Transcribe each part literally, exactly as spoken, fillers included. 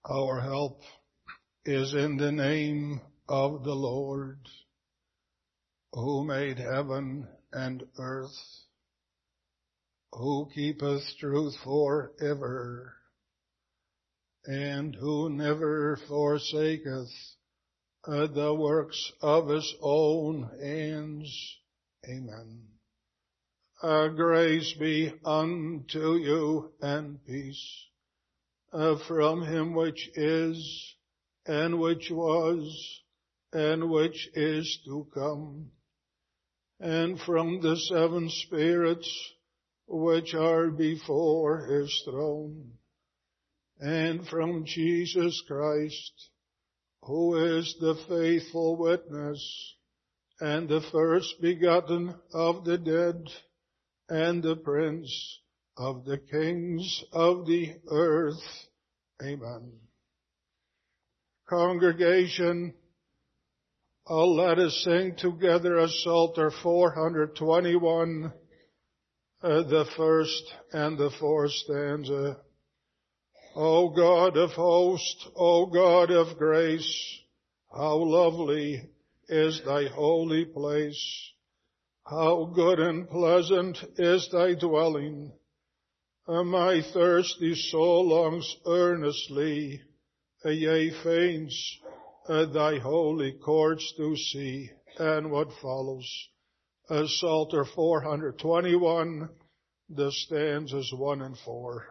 Our help is in the name of the Lord, who made heaven and earth, who keepeth truth forever, and who never forsaketh uh, the works of his own hands. Amen. Uh, grace be unto you and peace uh, from him which is, and which was, and which is to come, and from the seven spirits which are before his throne, and from Jesus Christ, who is the faithful witness, and the first begotten of the dead, and the Prince of the kings of the earth. Amen. Congregation, oh, let us sing together a Psalter four twenty-one, uh, the first and the fourth stanza. O God of hosts, O God of grace, how lovely is thy holy place. How good and pleasant is thy dwelling. My thirsty soul longs earnestly, yea, faints, thy holy courts to see. And what follows? Psalter four twenty-one, the stanzas one and four.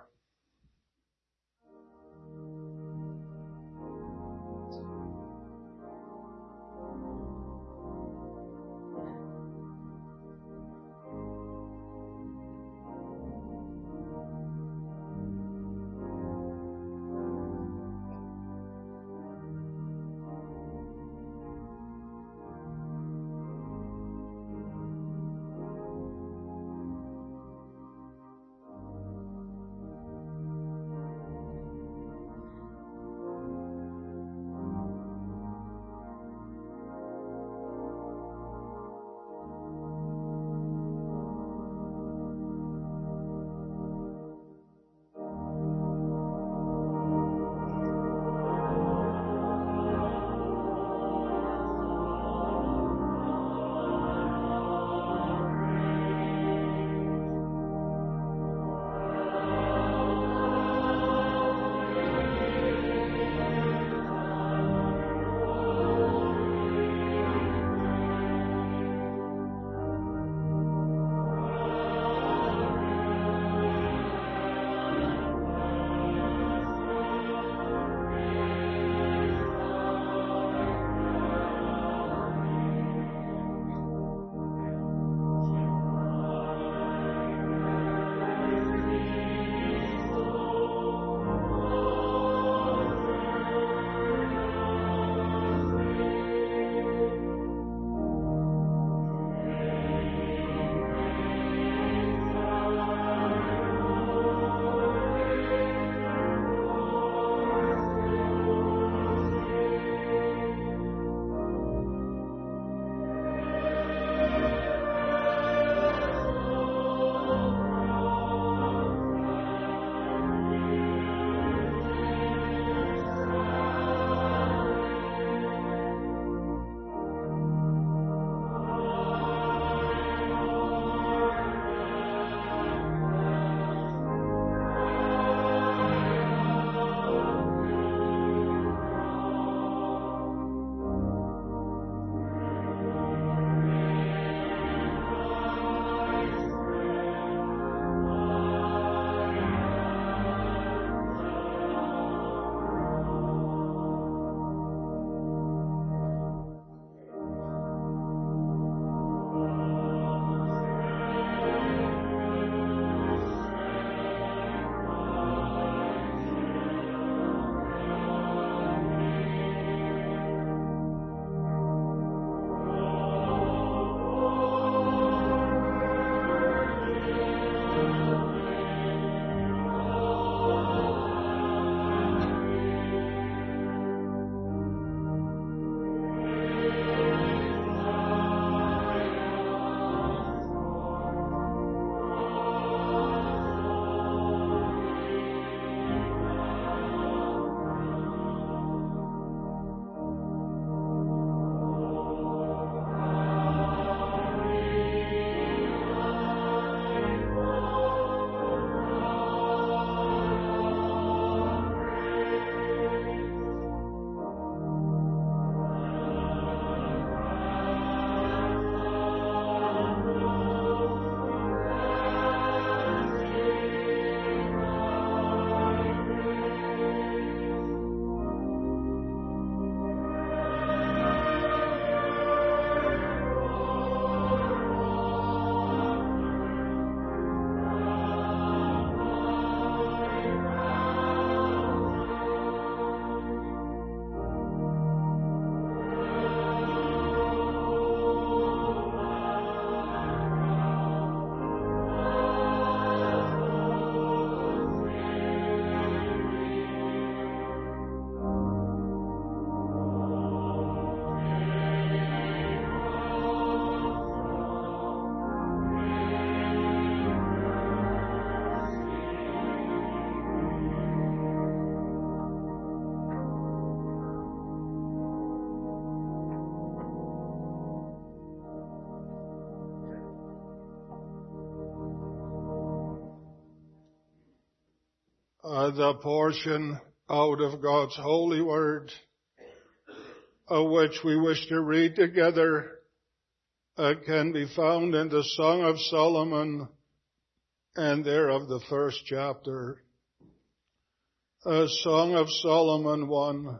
Uh, the portion out of God's holy word, uh, which we wish to read together, uh, can be found in the Song of Solomon, and thereof the first chapter. Uh, Song of Solomon one.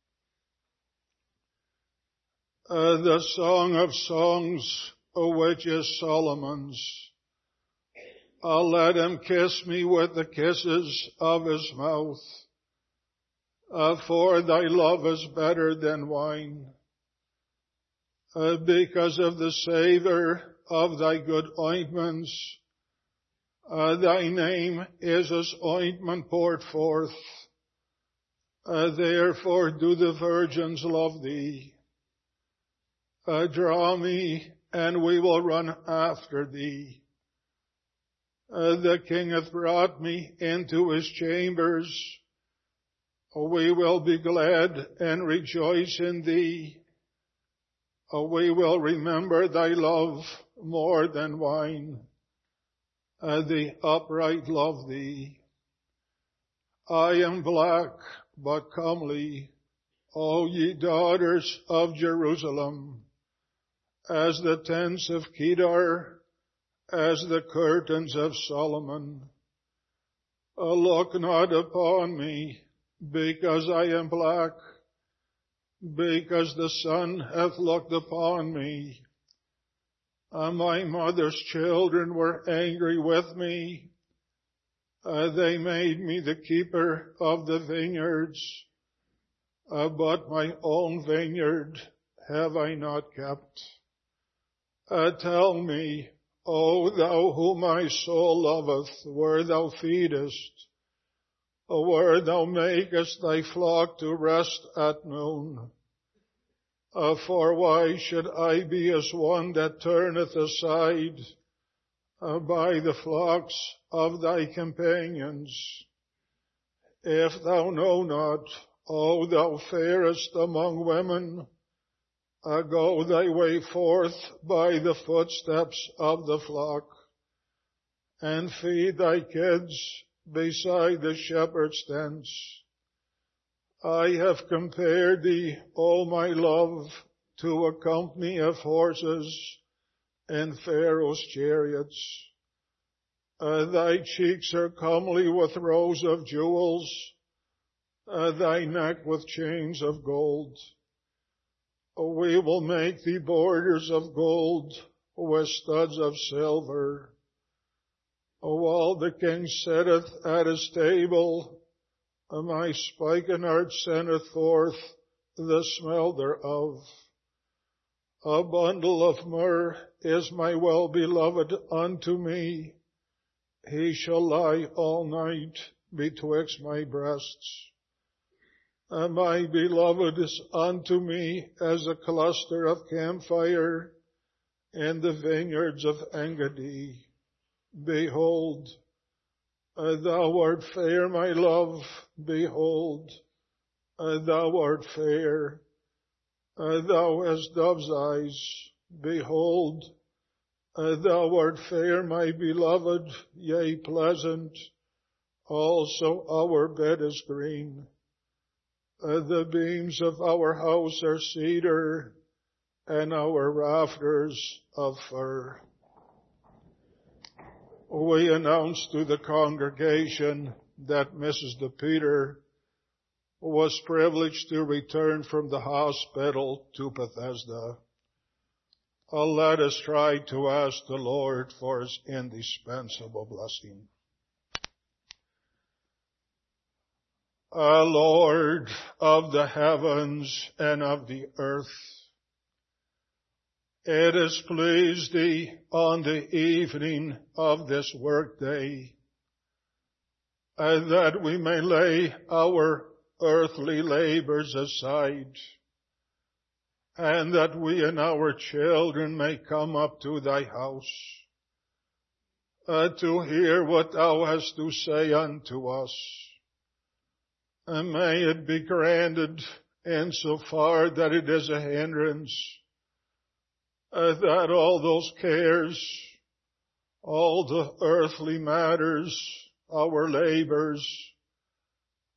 Uh, the Song of Songs, uh, which is Solomon's. Uh, let him kiss me with the kisses of his mouth, uh, for thy love is better than wine. Uh, because of the savor of thy good ointments, uh, thy name is as ointment poured forth. Uh, therefore do the virgins love thee. Uh, draw me, and we will run after thee. Uh, the King hath brought me into his chambers. Oh, we will be glad and rejoice in thee. Oh, we will remember thy love more than wine. Uh, the upright love thee. I am black, but comely, O ye daughters of Jerusalem, as the tents of Kedar, as the curtains of Solomon. Uh, look not upon me, because I am black, because the sun hath looked upon me. Uh, my mother's children were angry with me. Uh, they made me the keeper of the vineyards, uh, but my own vineyard have I not kept. Uh, tell me, O thou whom my soul loveth, where thou feedest, or where thou makest thy flock to rest at noon. Uh, for why should I be as one that turneth aside uh, by the flocks of thy companions? If thou know not, O thou fairest among women, Uh, go thy way forth by the footsteps of the flock, and feed thy kids beside the shepherd's tents. I have compared thee, O my love, to a company of horses in Pharaoh's chariots. Uh, thy cheeks are comely with rows of jewels, uh, thy neck with chains of gold. We will make thee borders of gold with studs of silver. While the king sitteth at his table, my spikenard sendeth forth the smell thereof. A bundle of myrrh is my well-beloved unto me. He shall lie all night betwixt my breasts. And my beloved is unto me as a cluster of camphire in the vineyards of Engedi. Behold, uh, thou art fair, my love. Behold, uh, thou art fair. Uh, thou hast dove's eyes. Behold, uh, thou art fair, my beloved, yea, pleasant. Also our bed is green. Uh, the beams of our house are cedar, and our rafters of fir. We announced to the congregation that Missus De Peter was privileged to return from the hospital to Bethesda. Uh, let us try to ask the Lord for his indispensable blessing. Uh, Lord of the heavens and of the earth, it has pleased thee on the evening of this workday uh, that we may lay our earthly labors aside, and that we and our children may come up to thy house uh, to hear what thou hast to say unto us. And may it be granted insofar that it is a hindrance, uh, that all those cares, all the earthly matters, our labors,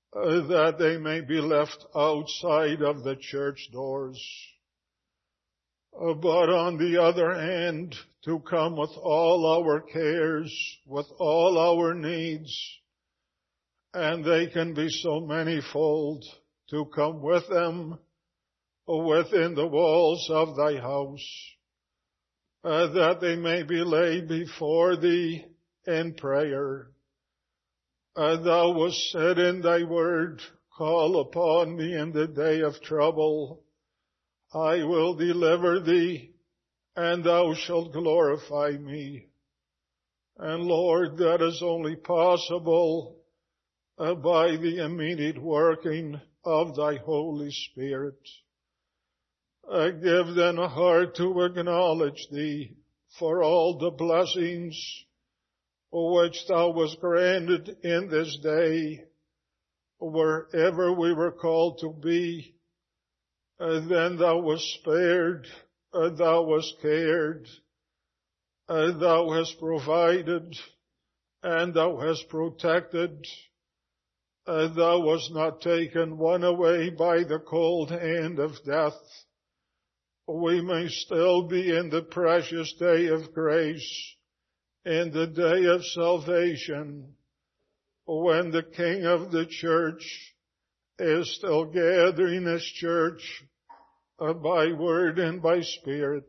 uh, that they may be left outside of the church doors. Uh, but on the other hand, to come with all our cares, with all our needs, and they can be so manifold, to come with them within the walls of thy house, uh, that they may be laid before thee in prayer. Uh, thou wast said in thy word, call upon me in the day of trouble. I will deliver thee, and thou shalt glorify me. And Lord, that is only possible uh, by the immediate working of thy Holy Spirit. I give them a heart to acknowledge thee for all the blessings which thou was granted in this day, wherever we were called to be. Uh, then thou wast spared, uh, thou wast cared, uh, thou hast provided, and thou hast protected. Uh, thou wast not taken one away by the cold hand of death. We may still be in the precious day of grace, in the day of salvation, when the King of the church is still gathering his church uh, by word and by spirit.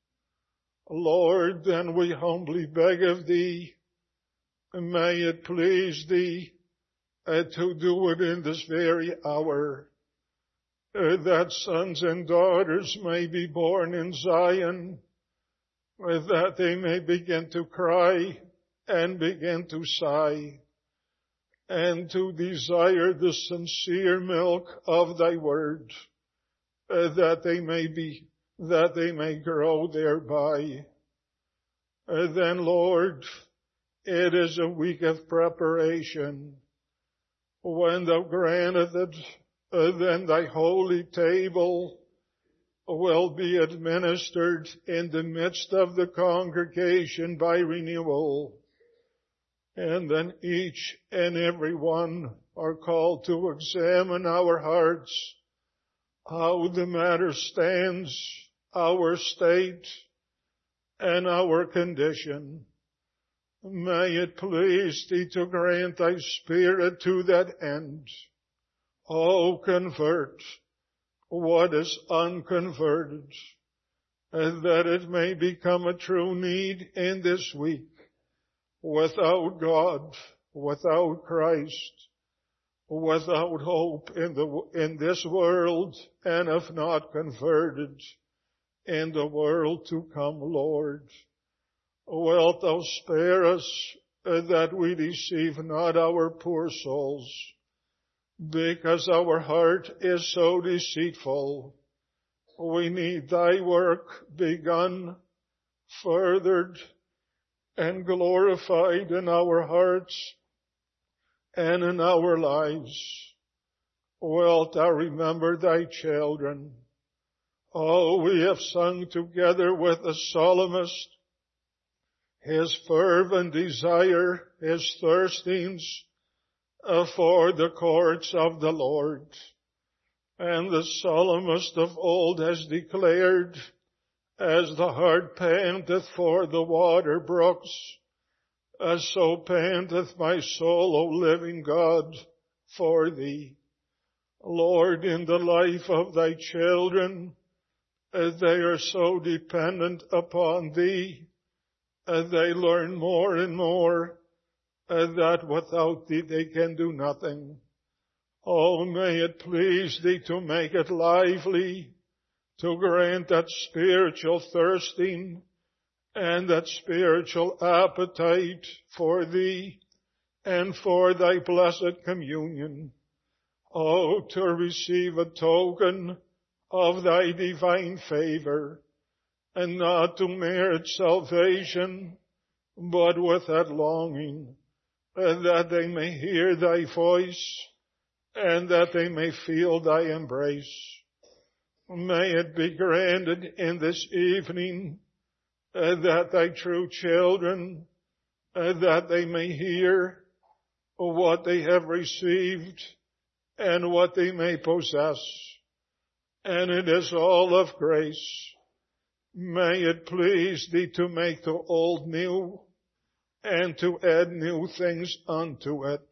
Lord, then we humbly beg of thee, may it please thee uh, to do it in this very hour, uh, that sons and daughters may be born in Zion, uh, that they may begin to cry and begin to sigh, and to desire the sincere milk of thy word, uh, that they may be, that they may grow thereby. Uh, then, Lord, it is a week of preparation. When thou grantest it, uh, then thy holy table will be administered in the midst of the congregation by renewal. And then each and every one are called to examine our hearts, how the matter stands, our state, and our condition. May it please thee to grant thy Spirit to that end. Oh, convert what is unconverted, that it may become a true need in this week. Without God, without Christ, without hope in the, in this world, and if not converted, in the world to come, Lord. Wilt thou spare us uh, that we deceive not our poor souls, because our heart is so deceitful. We need thy work begun, furthered, and glorified in our hearts and in our lives. Wilt thou remember thy children? Oh, we have sung together with the psalmist his fervent desire, his thirstings uh, for the courts of the Lord. And the psalmist of old has declared, as the hart panteth for the water brooks, as so panteth my soul, O living God, for thee. Lord, in the life of thy children, as they are so dependent upon thee, as they learn more and more as that without thee they can do nothing. Oh, may it please thee to make it lively, to grant that spiritual thirsting and that spiritual appetite for thee and for thy blessed communion. Oh, to receive a token of thy divine favor, and not to merit salvation, but with that longing, that they may hear thy voice, and that they may feel thy embrace. May it be granted in this evening, uh, that thy true children, uh, that they may hear what they have received and what they may possess, and it is all of grace. May it please thee to make the old new, and to add new things unto it.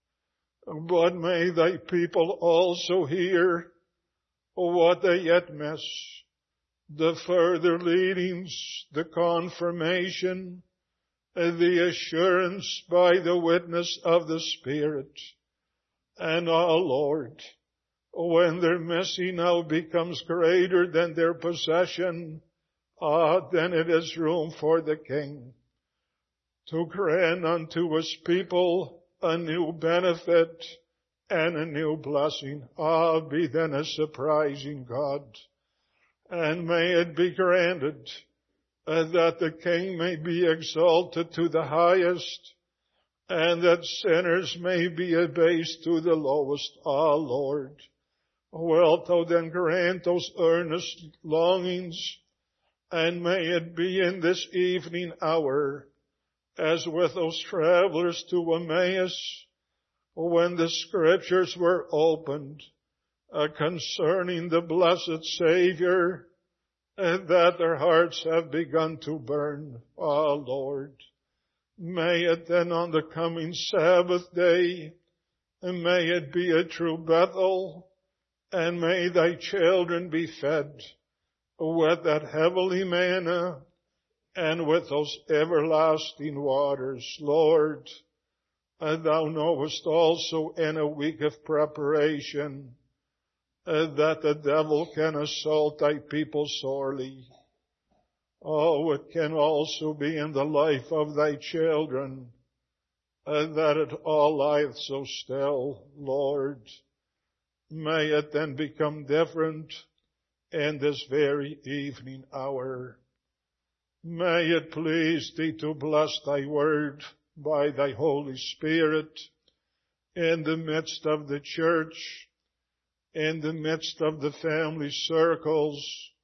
But may thy people also hear what they yet miss, the further leadings, the confirmation, the assurance by the witness of the Spirit. And, oh Lord, when their missing now becomes greater than their possession, ah, then it is room for the King to grant unto his people a new benefit and a new blessing. Ah, be then a surprising God. And may it be granted uh, that the King may be exalted to the highest, and that sinners may be abased to the lowest. Ah, Lord, wilt thou then grant those earnest longings, and may it be in this evening hour, as with those travelers to Emmaus, when the Scriptures were opened uh, concerning the blessed Savior, and that their hearts have begun to burn. Ah, Lord, may it then on the coming Sabbath day, and may it be a true Bethel, and may thy children be fed with that heavenly manna, and with those everlasting waters. Lord, and thou knowest also in a week of preparation uh, that the devil can assault thy people sorely. Oh, it can also be in the life of thy children uh, that it all lieth so still. Lord, may it then become different in this very evening hour. May it please thee to bless thy word by thy Holy Spirit in the midst of the church, in the midst of the family circles,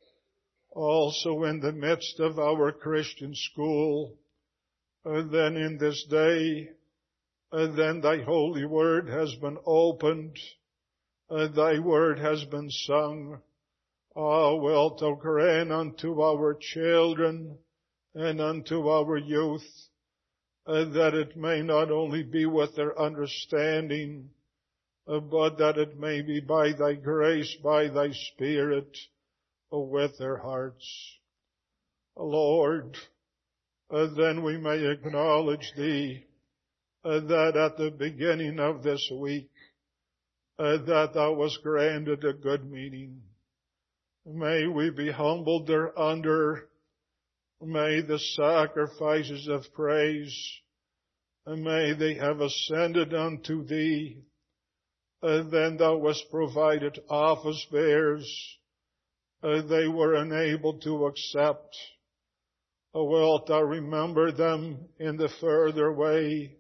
also in the midst of our Christian school. And then in this day, and then thy holy word has been opened, and thy word has been sung. Ah, wilt thou grant unto our children and unto our youth, uh, that it may not only be with their understanding, uh, but that it may be by thy grace, by thy Spirit, uh, with their hearts. Lord, uh, then we may acknowledge thee, uh, that at the beginning of this week, uh, that thou wast granted a good meeting. May we be humbled thereunder. May the sacrifices of praise, and may they have ascended unto thee. And then thou wast provided office bearers. Uh, they were unable to accept. Uh, wilt thou remember them in the further way?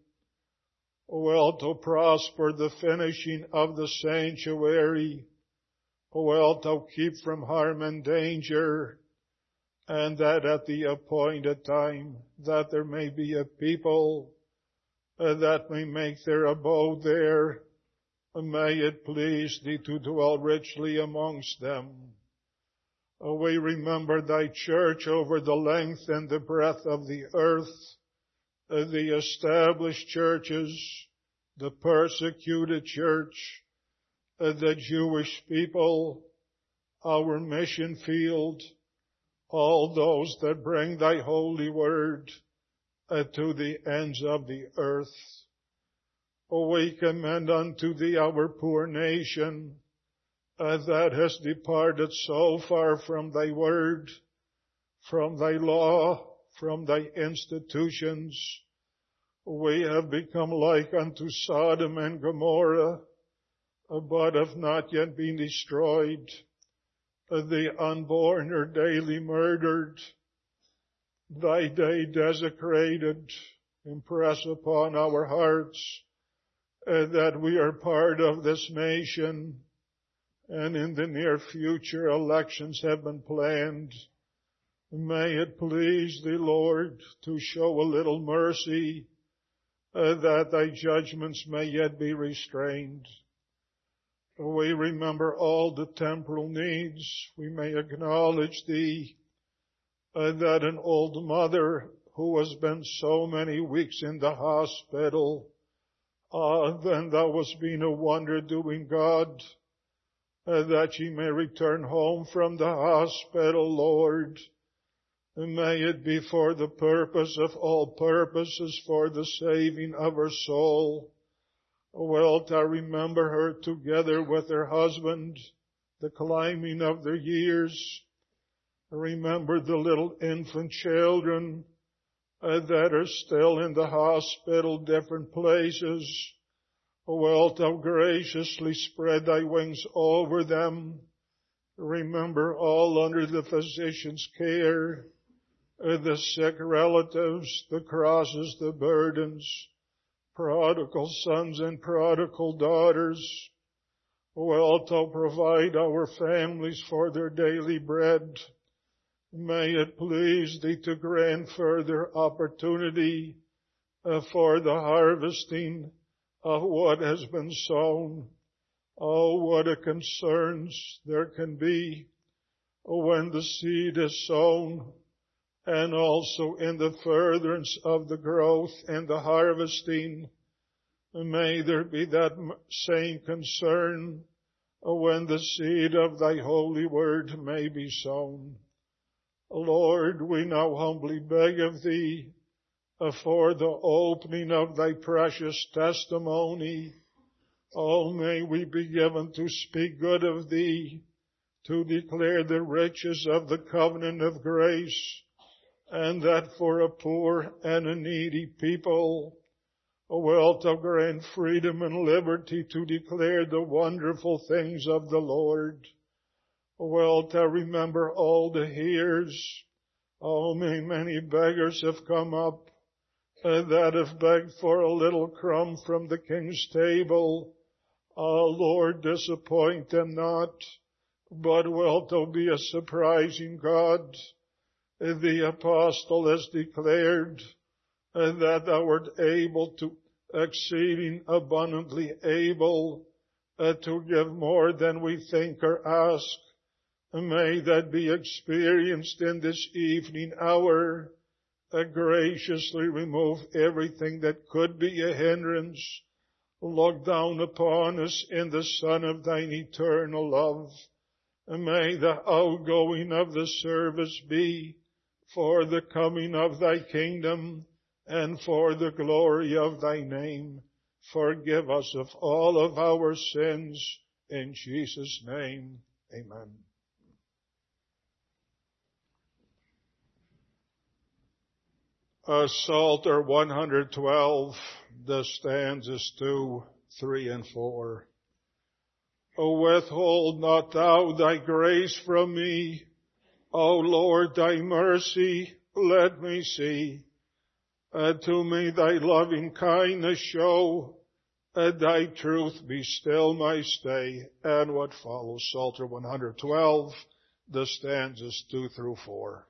Wilt thou prosper the finishing of the sanctuary? Wilt thou keep from harm and danger? And that at the appointed time, that there may be a people uh, that may make their abode there. May it please thee to dwell richly amongst them. Uh, we remember thy church over the length and the breadth of the earth, uh, the established churches, the persecuted church, uh, the Jewish people, our mission field, all those that bring thy holy word uh, to the ends of the earth. O we commend unto thee our poor nation uh, that has departed so far from thy word, from thy law, from thy institutions. We have become like unto Sodom and Gomorrah, uh, but have not yet been destroyed. The unborn are daily murdered, thy day desecrated. Impress upon our hearts uh, that we are part of this nation, and in the near future elections have been planned. May it please thee, Lord, to show a little mercy, uh, that thy judgments may yet be restrained. we remember all the temporal needs. We may acknowledge Thee, uh, that an old mother who has been so many weeks in the hospital, uh, then Thou hast been a wonder doing, God, uh, that she may return home from the hospital, Lord. And may it be for the purpose of all purposes, for the saving of her soul. Wilt Thou remember her together with her husband, the climbing of their years. Remember the little infant children uh, that are still in the hospital, different places. Wilt Thou graciously spread Thy wings over them. Remember all under the physician's care, uh, the sick relatives, the crosses, the burdens, prodigal sons and prodigal daughters. Wilt Thou provide our families for their daily bread. May it please Thee to grant further opportunity uh, for the harvesting of what has been sown. Oh, what a concerns there can be when the seed is sown, and also in the furtherance of the growth and the harvesting. May there be that same concern when the seed of Thy holy word may be sown. Lord, we now humbly beg of Thee for the opening of Thy precious testimony. Oh, may we be given to speak good of Thee, to declare the riches of the covenant of grace, and that for a poor and a needy people, wilt Thou grant freedom and liberty to declare the wonderful things of the Lord. Wilt Thou remember all the hearers. Oh, may many beggars have come up uh, that have begged for a little crumb from the King's table. Oh, Lord, disappoint them not, but wilt Thou be a surprising God. The apostle has declared uh, that Thou art able to, exceeding abundantly able uh, to give more than we think or ask. May that be experienced in this evening hour. Uh, graciously remove everything that could be a hindrance. Look down upon us in the Son of Thine eternal love. And may the outgoing of the service be for the coming of Thy kingdom and for the glory of Thy name. Forgive us of all of our sins. In Jesus' name, amen. Uh, Psalter one hundred twelve, the stanzas two, three, and four. O withhold not Thou Thy grace from me. O Lord, Thy mercy let me see. Uh, to me Thy loving kindness show. Uh, thy truth be still my stay. And what follows, Psalter one hundred twelve, the stanzas two through four.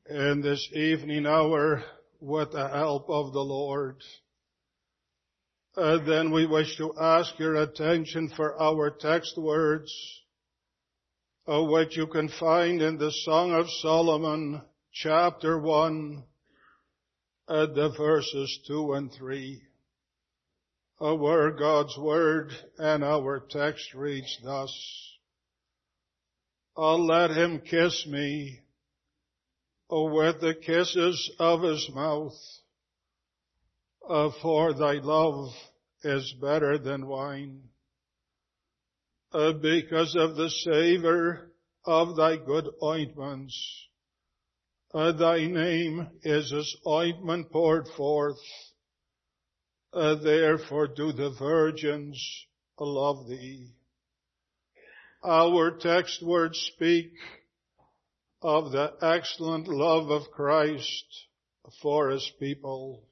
in this evening hour with the help of the Lord. Uh, then we wish to ask your attention for our text words, uh, which you can find in the Song of Solomon, chapter one, uh, the verses two and three. Uh, where God's word and our text reads thus: "Oh, let him kiss me, oh, with the kisses of his mouth. Uh, for thy love is better than wine. Uh, because of the savor of thy good ointments, uh, thy name is as ointment poured forth. Uh, therefore do the virgins love thee." Our text words speak of the excellent love of Christ for his people,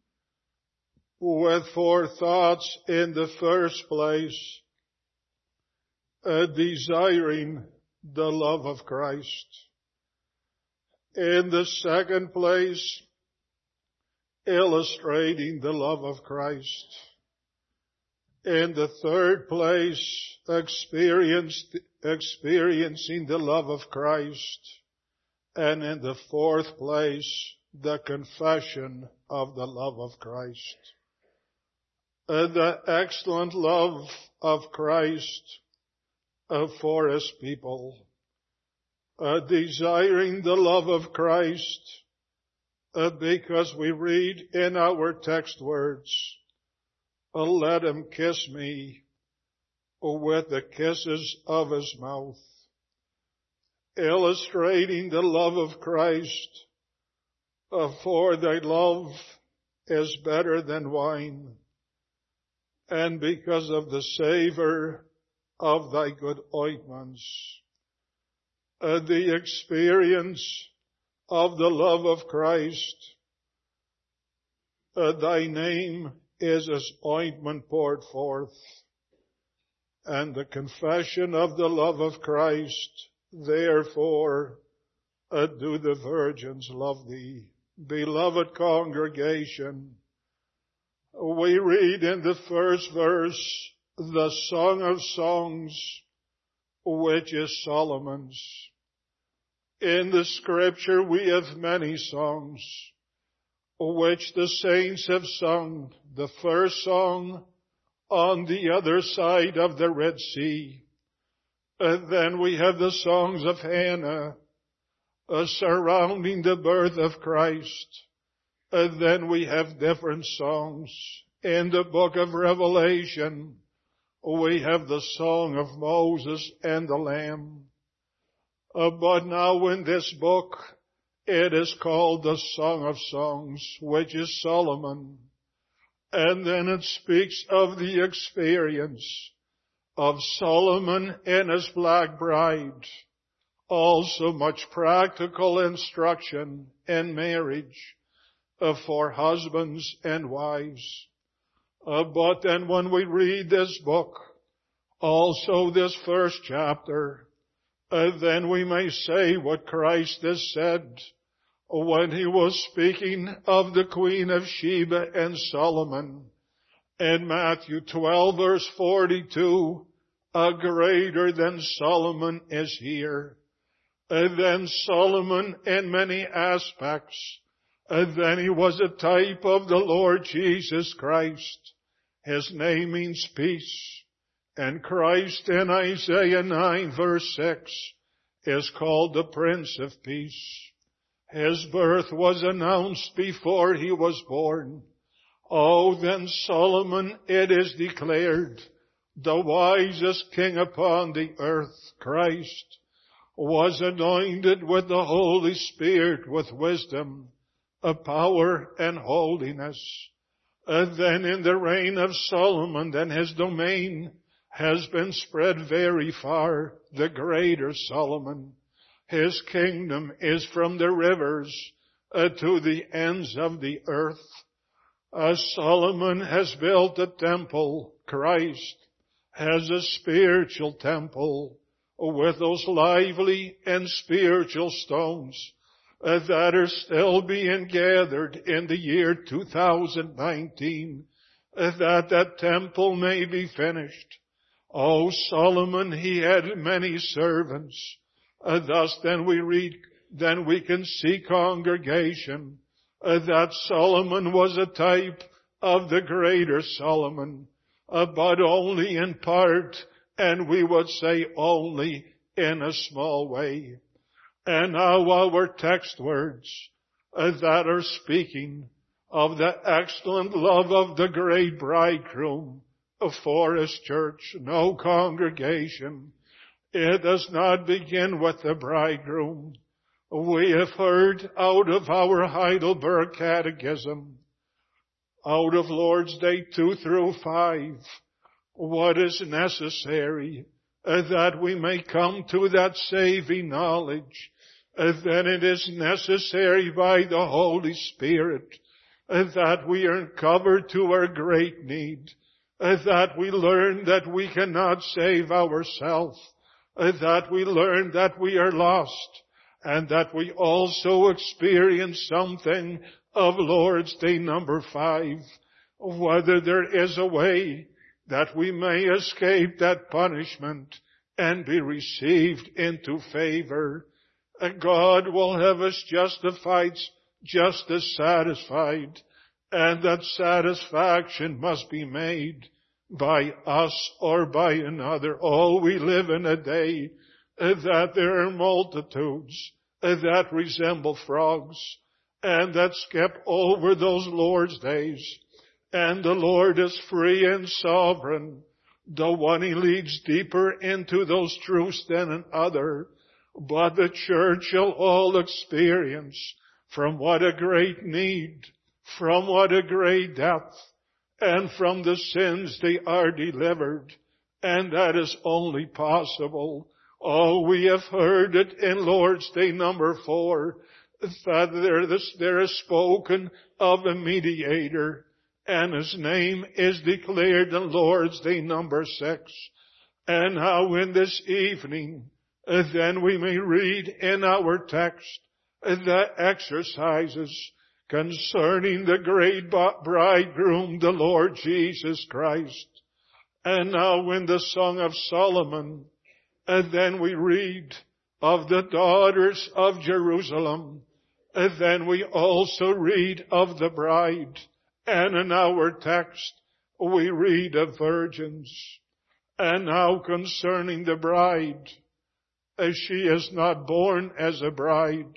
with four thoughts. In the first place, uh, desiring the love of Christ. In the second place, illustrating the love of Christ. In the third place, experienced, experiencing the love of Christ. And in the fourth place, the confession of the love of Christ. Uh, the excellent love of Christ uh, for his people. Uh, desiring the love of Christ, uh, because we read in our text words, uh, let him kiss me with the kisses of his mouth. Illustrating the love of Christ, uh, for thy love is better than wine, and because of the savor of thy good ointments. Uh, the experience of the love of Christ, uh, thy name is as ointment poured forth, and the confession of the love of Christ, therefore uh, do the virgins love thee. Beloved congregation, we read in the first verse the Song of Songs, which is Solomon's. In the scripture we have many songs which the saints have sung. The first song on the other side of the Red Sea. And then we have the songs of Hannah uh, surrounding the birth of Christ. And then we have different songs. In the book of Revelation, we have the song of Moses and the Lamb. Uh, but now in this book, it is called the Song of Songs, which is Solomon. And then it speaks of the experience of Solomon and his black bride. Also much practical instruction in marriage uh, for husbands and wives. Uh, but then when we read this book, also this first chapter, uh, then we may say what Christ has said when he was speaking of the Queen of Sheba and Solomon. In Matthew twelve verse forty-two, a greater than Solomon is here. And then Solomon in many aspects, and then he was a type of the Lord Jesus Christ. His name means peace. And Christ in Isaiah nine verse six is called the Prince of Peace. His birth was announced before he was born. Oh, then Solomon, it is declared, the wisest king upon the earth, Christ, was anointed with the Holy Spirit, with wisdom, of power and holiness. And then in the reign of Solomon, then his domain has been spread very far, the greater Solomon. His kingdom is from the rivers uh, to the ends of the earth. As Solomon has built a temple, Christ has a spiritual temple with those lively and spiritual stones uh, that are still being gathered in the year two thousand nineteen, uh, that that temple may be finished. O Solomon, he had many servants. Uh, thus then we read, then we can see congregation, uh, that Solomon was a type of the greater Solomon, uh, but only in part, and we would say only in a small way. And now our text words uh, that are speaking of the excellent love of the great bridegroom for his church. No, congregation, it does not begin with the bridegroom. We have heard out of our Heidelberg Catechism, out of Lord's Day two through five, what is necessary uh, that we may come to that saving knowledge. Uh, then it is necessary by the Holy Spirit uh, that we are covered to our great need, uh, that we learn that we cannot save ourselves, uh, that we learn that we are lost, and that we also experience something of Lord's Day number five, whether there is a way that we may escape that punishment and be received into favor. God will have us justified, just as satisfied, and that satisfaction must be made by us or by another. Oh, we live in a day that there are multitudes that resemble frogs and that skip over those Lord's days. And the Lord is free and sovereign. The one he leads deeper into those truths than another. But the church shall all experience from what a great need, from what a great depth, and from the sins they are delivered. And that is only possible. Oh, we have heard it in Lord's Day number four, that there, this, there is spoken of a mediator, and his name is declared in Lord's Day number six. And how in this evening, uh, then we may read in our text uh, the exercises concerning the great bridegroom, the Lord Jesus Christ. And now in the Song of Solomon, and then we read of the daughters of Jerusalem. And then we also read of the bride. And in our text, we read of virgins. And now concerning the bride, as she is not born as a bride,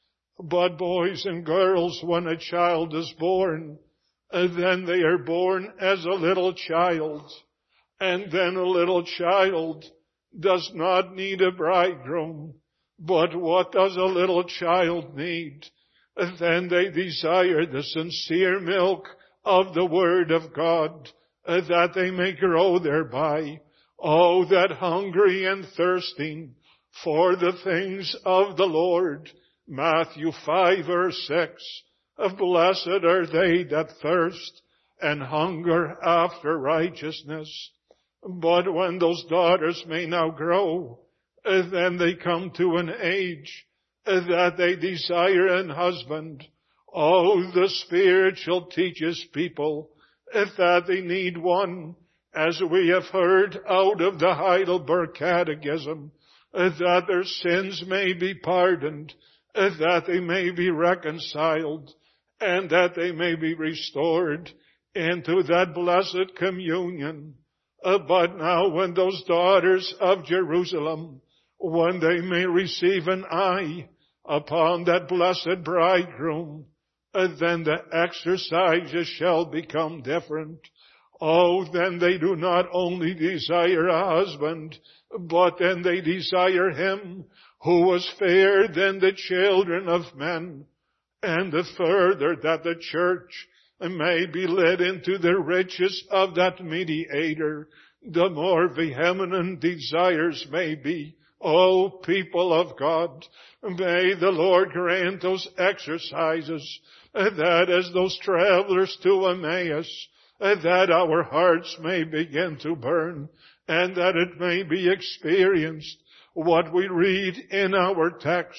but boys and girls, when a child is born, and then they are born as a little child. And then a little child does not need a bridegroom. But what does a little child need? Then they desire the sincere milk of the Word of God, that they may grow thereby. Oh, that hungry and thirsting for the things of the Lord. Matthew five verse six. Blessed are they that thirst and hunger after righteousness. But when those daughters may now grow, then they come to an age that they desire an husband. Oh, the Spirit shall teach His people that they need one, as we have heard out of the Heidelberg Catechism, that their sins may be pardoned, that they may be reconciled, and that they may be restored into that blessed communion. Uh, but now when those daughters of Jerusalem, when they may receive an eye upon that blessed bridegroom, uh, then the exercises shall become different. Oh, then they do not only desire a husband, but then they desire him who was fairer than the children of men. And the further that the church may be led into the riches of that mediator, the more vehement desires may be. O people of God, may the Lord grant those exercises, that as those travelers to Emmaus, that our hearts may begin to burn, and that it may be experienced what we read in our text,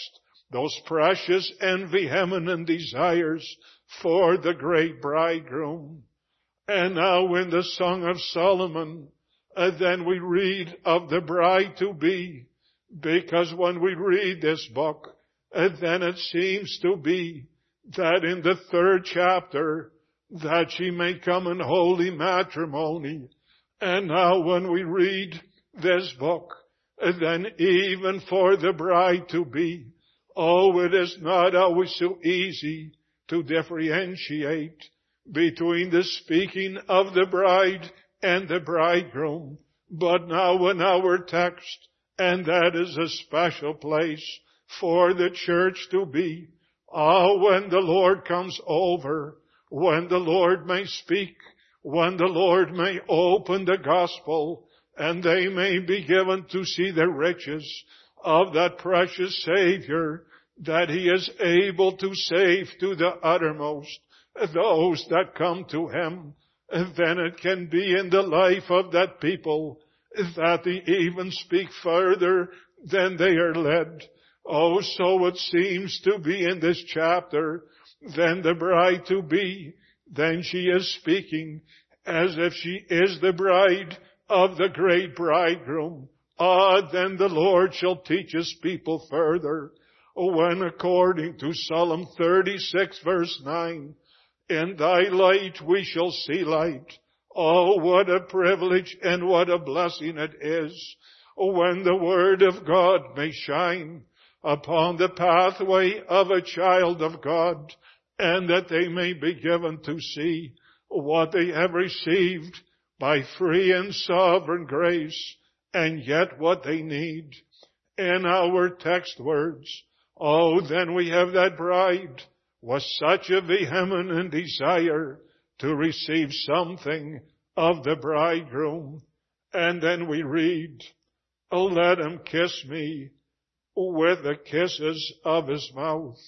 those precious and vehement desires for the great bridegroom. And now in the Song of Solomon, uh, then we read of the bride-to-be, because when we read this book, uh, then it seems to be that in the third chapter, that she may come in holy matrimony. And now when we read this book, uh, then even for the bride-to-be, oh, it is not always so easy to differentiate between the speaking of the bride and the bridegroom. But now in our text, and that is a special place for the church to be, oh, when the Lord comes over, when the Lord may speak, when the Lord may open the gospel, and they may be given to see the riches of that precious Savior, that He is able to save to the uttermost those that come to Him. Then it can be in the life of that people that they even speak further than they are led. Oh, so it seems to be in this chapter, then the bride-to-be, then she is speaking as if she is the bride of the great bridegroom. Ah, then the Lord shall teach His people further, when according to Psalm thirty-six verse nine, in Thy light we shall see light. Oh, what a privilege and what a blessing it is when the Word of God may shine upon the pathway of a child of God, and that they may be given to see what they have received by free and sovereign grace, and yet what they need. In our text words, oh, then we have that bride with such a vehement desire to receive something of the bridegroom. And then we read, oh, let him kiss me with the kisses of his mouth.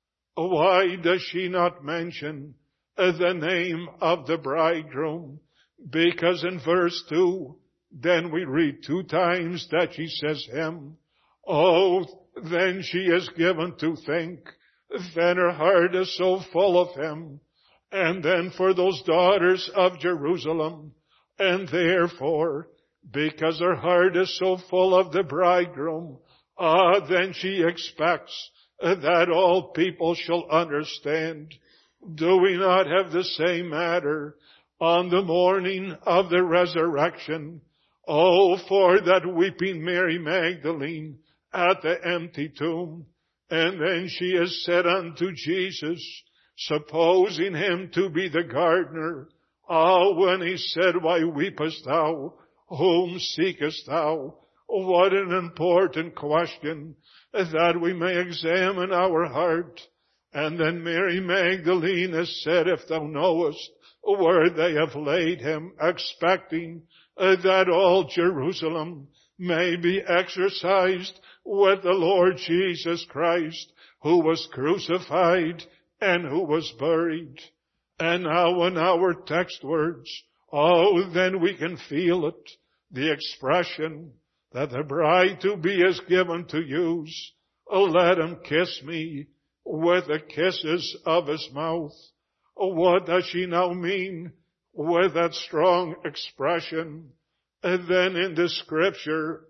Why does she not mention the name of the bridegroom? Because in verse two, then we read two times that she says him. Oh, then she is given to think, then her heart is so full of him. And then for those daughters of Jerusalem, and therefore, because her heart is so full of the bridegroom, ah, then she expects that all people shall understand. Do we not have the same matter on the morning of the resurrection? Oh, for that weeping Mary Magdalene at the empty tomb. And then she is said unto Jesus, supposing him to be the gardener, ah, when he said, why weepest thou? Whom seekest thou? What an important question, that we may examine our heart. And then Mary Magdalene has said, if thou knowest where they have laid him, expecting that all Jerusalem may be exercised with the Lord Jesus Christ, who was crucified and who was buried. And now in our text words, oh, then we can feel it, the expression that the bride-to-be is given to use. Oh, let him kiss me with the kisses of his mouth. Oh, what does she now mean with that strong expression? And then in the scripture,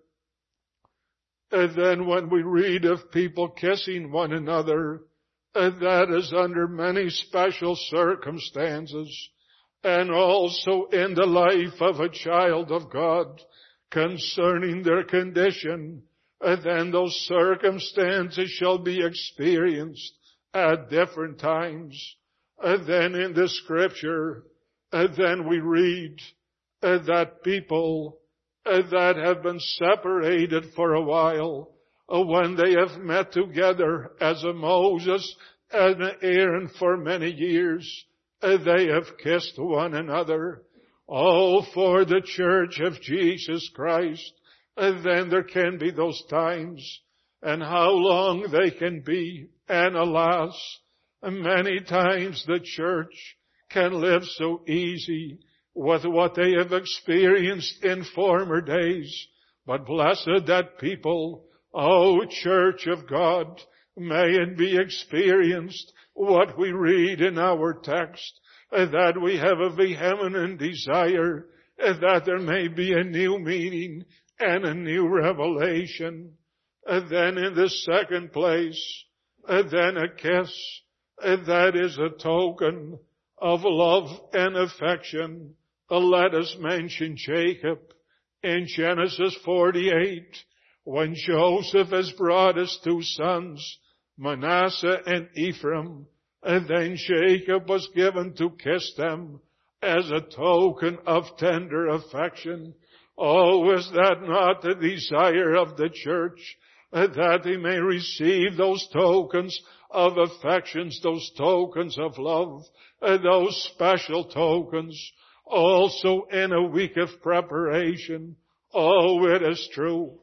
and then when we read of people kissing one another, and that is under many special circumstances, and also in the life of a child of God concerning their condition, and then those circumstances shall be experienced at different times. And then in the scripture, and then we read uh, that people uh, that have been separated for a while, uh, when they have met together as a Moses and an Aaron for many years, uh, they have kissed one another. Oh, for the church of Jesus Christ, uh, then there can be those times, and how long they can be, and alas, many times the church can live so easy with what they have experienced in former days. But blessed that people, oh, church of God, May it be experienced, what we read in our text, that we have a vehement desire that there may be a new meaning and a new revelation. Then in the second place, then a kiss, that is a token of love and affection. Let us mention Jacob in Genesis forty-eight, when Joseph has brought his two sons, Manasseh and Ephraim, and then Jacob was given to kiss them as a token of tender affection. Oh, is that not the desire of the church, that they may receive those tokens of affections, those tokens of love, those special tokens, also in a week of preparation? Oh, it is true.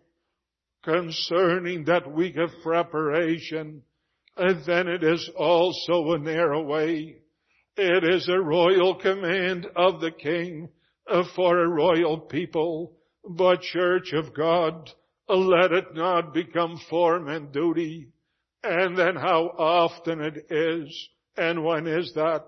Concerning that week of preparation, and then it is also a narrow way. It is a royal command of the King for a royal people. But Church of God, let it not become form and duty. And then how often it is, and when is that?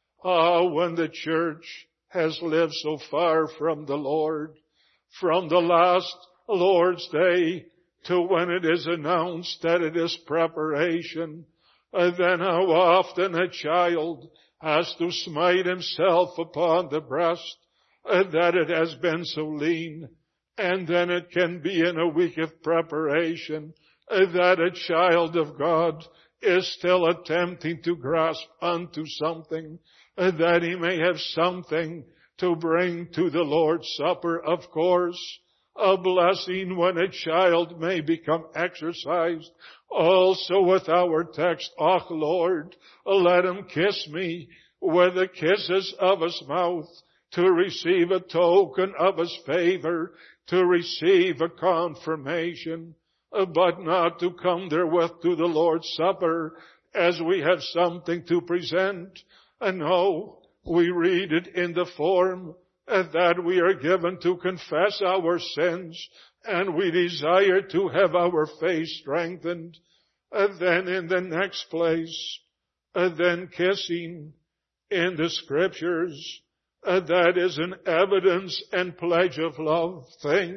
Ah, when the church has lived so far from the Lord, from the last Lord's Day to when it is announced that it is preparation. And then how often a child has to smite himself upon the breast, and that it has been so lean. And then it can be in a week of preparation that a child of God is still attempting to grasp unto something, that he may have something to bring to the Lord's Supper. Of course, a blessing when a child may become exercised. Also with our text, "Och, Lord, let him kiss me with the kisses of his mouth," to receive a token of his favor, to receive a confirmation, but not to come therewith to the Lord's Supper as we have something to present. And no, we read it in the form that we are given to confess our sins, and we desire to have our faith strengthened. And then in the next place, and then kissing in the Scriptures, and that is an evidence and pledge of love. Think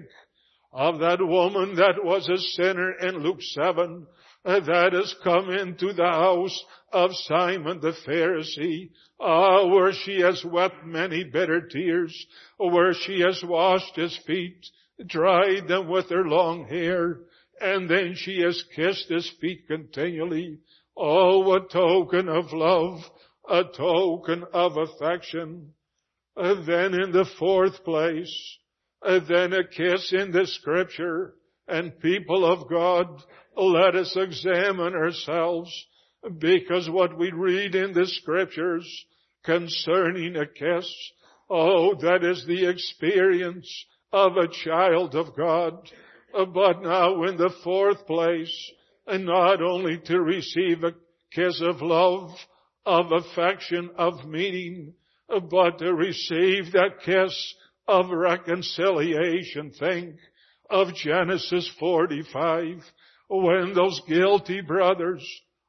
of that woman that was a sinner in Luke seven, that has come into the house of Simon the Pharisee, ah, where she has wept many bitter tears, where she has washed his feet, dried them with her long hair, and then she has kissed his feet continually. Oh, a token of love, a token of affection. And then in the fourth place, and then a kiss in the Scripture. And people of God, let us examine ourselves, because what we read in the Scriptures concerning a kiss, oh, that is the experience of a child of God. But now in the fourth place, and not only to receive a kiss of love, of affection, of meaning, but to receive that kiss of reconciliation. Think of Genesis forty-five, when those guilty brothers,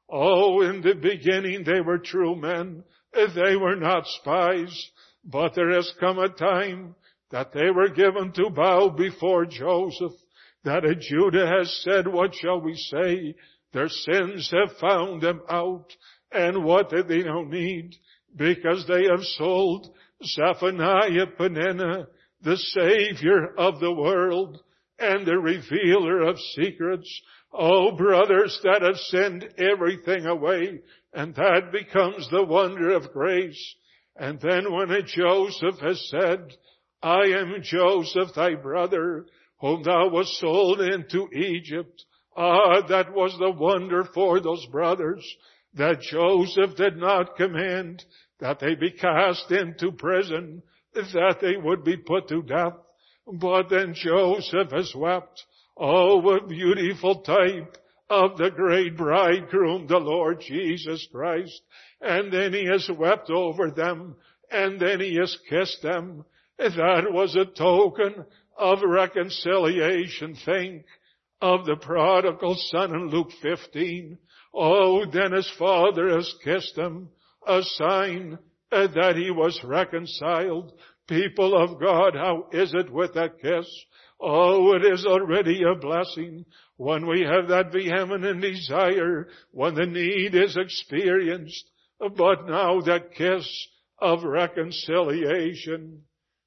oh, in the beginning they were true men, they were not spies, but there has come a time that they were given to bow before Joseph, that a Judah has said, what shall we say? Their sins have found them out, and what did they now need? Because they have sold Zephaniah Peninnah, the Savior of the world and the revealer of secrets. Oh, brothers that have sinned everything away, and that becomes the wonder of grace. And then when a Joseph has said, I am Joseph thy brother, whom thou wast sold into Egypt. Ah, that was the wonder for those brothers, that Joseph did not command that they be cast into prison, that they would be put to death. But then Joseph has wept. Oh, a beautiful type of the great bridegroom, the Lord Jesus Christ. And then he has wept over them, and then he has kissed them. That was a token of reconciliation. Think of the prodigal son in Luke fifteen. Oh, then his father has kissed him, a sign uh, that he was reconciled. People of God, how is it with that kiss? Oh, it is already a blessing when we have that vehement desire, when the need is experienced. But now that kiss of reconciliation.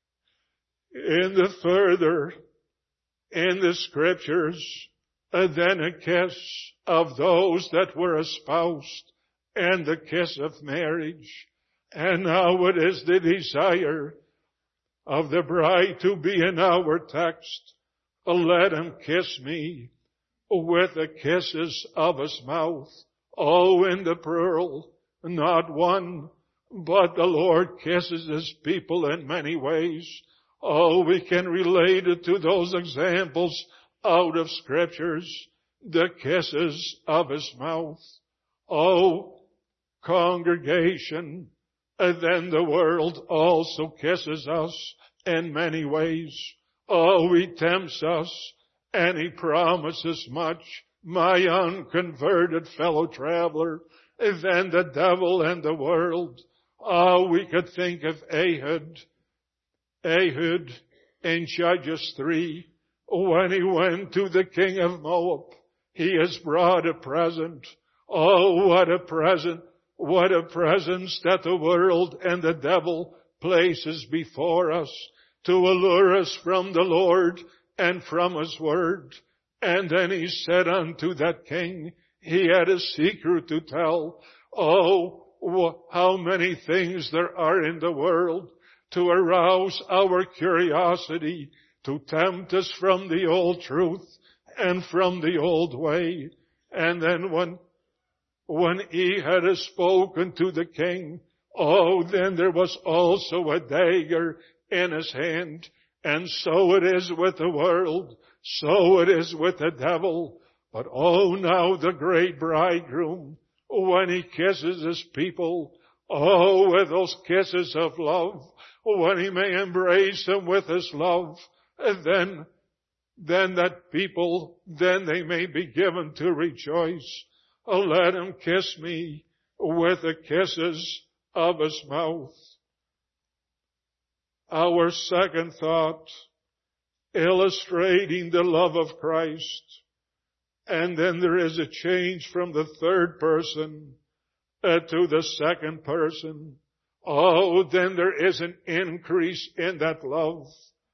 In the further, in the scriptures, and then a kiss of those that were espoused, and the kiss of marriage. And now it is the desire of the bride to be in our text. Let him kiss me with the kisses of his mouth. Oh, in the plural, not one, but the Lord kisses his people in many ways. Oh, we can relate it to those examples out of scriptures, the kisses of his mouth. Oh, congregation, and then the world also kisses us in many ways. Oh, he tempts us and he promises much, my unconverted fellow traveler, than the devil and the world. Oh, we could think of Ehud, Ehud in Judges three, when he went to the king of Moab. He has brought a present. Oh, what a present, what a presence that the world and the devil places before us to allure us from the Lord and from his word. And then he said unto that king, he had a secret to tell. Oh, how many things there are in the world to arouse our curiosity, to tempt us from the old truth and from the old way. And then when, when he had spoken to the king, oh, then there was also a dagger in his hand. And so it is with the world, so it is with the devil. But oh, now the great bridegroom, when he kisses his people, oh, with those kisses of love, when he may embrace them with his love, and then, then that people, then they may be given to rejoice. Oh, let him kiss me with the kisses of his mouth. Our second thought, illustrating the love of Christ. And then there is a change from the third person uh, to the second person. Oh, then there is an increase in that love.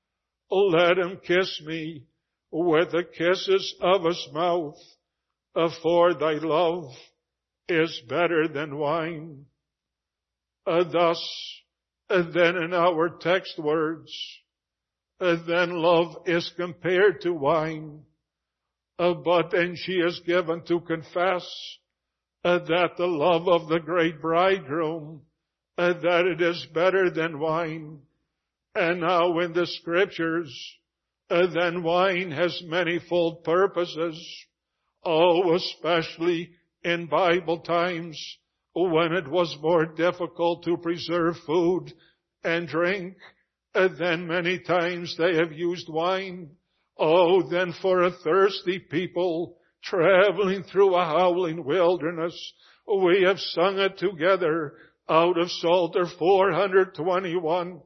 Let him kiss me with the kisses of his mouth, uh, for thy love is better than wine. Uh, thus, uh, then in our text words, uh, then love is compared to wine. Uh, but then she is given to confess uh, that the love of the great bridegroom, uh, that it is better than wine. And now in the scriptures, uh, then wine has manifold purposes. Oh, especially in Bible times when it was more difficult to preserve food and drink, uh, then many times they have used wine. Oh, then for a thirsty people traveling through a howling wilderness, we have sung it together out of Psalter four twenty-one.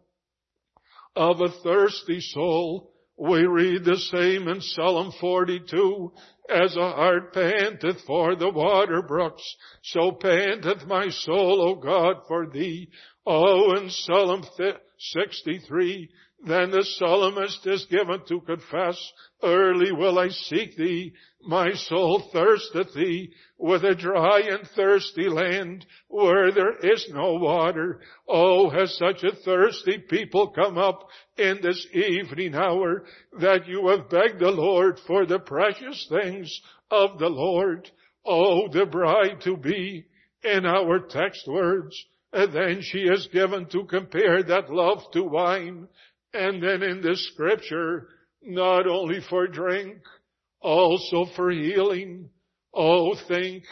Of a thirsty soul, we read the same in Psalm forty-two. As a hart panteth for the water brooks, so panteth my soul, O God, for thee. Oh, in Psalm sixty-three, then the psalmist is given to confess, early will I seek thee. My soul thirsteth thee with a dry and thirsty land where there is no water. Oh, has such a thirsty people come up in this evening hour that you have begged the Lord for the precious things of the Lord. Oh, the bride to be in our text words. And then she is given to compare that love to wine. And then in the scripture, not only for drink, also for healing. Oh, think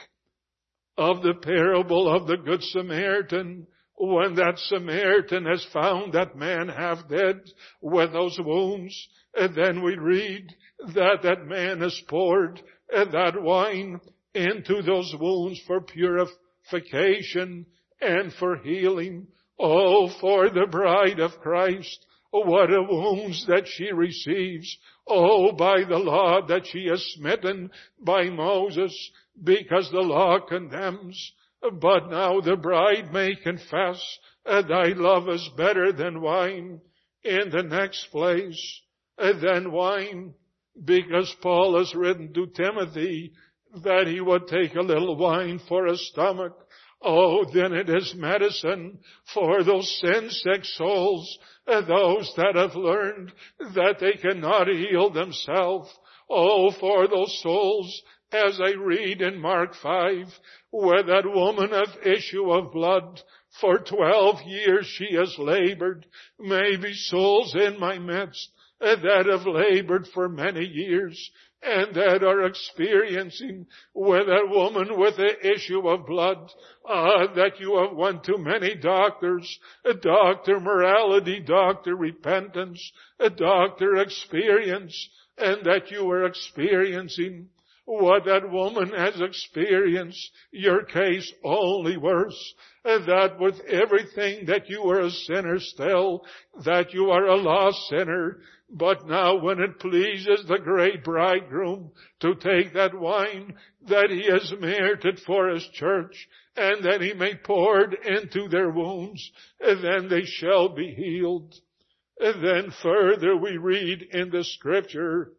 of the parable of the Good Samaritan, when that Samaritan has found that man half dead with those wounds. And then we read that that man has poured that wine into those wounds for purification and for healing. Oh, for the bride of Christ, what a wounds that she receives. Oh, by the law that she is smitten by Moses, because the law condemns. But now the bride may confess, thy love is better than wine. In the next place, than wine, because Paul has written to Timothy that he would take a little wine for his stomach. Oh, then it is medicine for those sin-sick souls, those that have learned that they cannot heal themselves. Oh, for those souls, as I read in Mark five, where that woman of issue of blood, for twelve years she has labored. Maybe souls in my midst that have labored for many years and that are experiencing with that woman with the issue of blood, uh, that you have went to many doctors, a doctor morality, doctor repentance, a doctor experience, and that you are experiencing what that woman has experienced, your case only worse. That with everything that you are a sinner still, that you are a lost sinner, but now when it pleases the great bridegroom to take that wine that he has merited for his church, and that he may pour it into their wounds, and then they shall be healed. And then further we read in the scripture,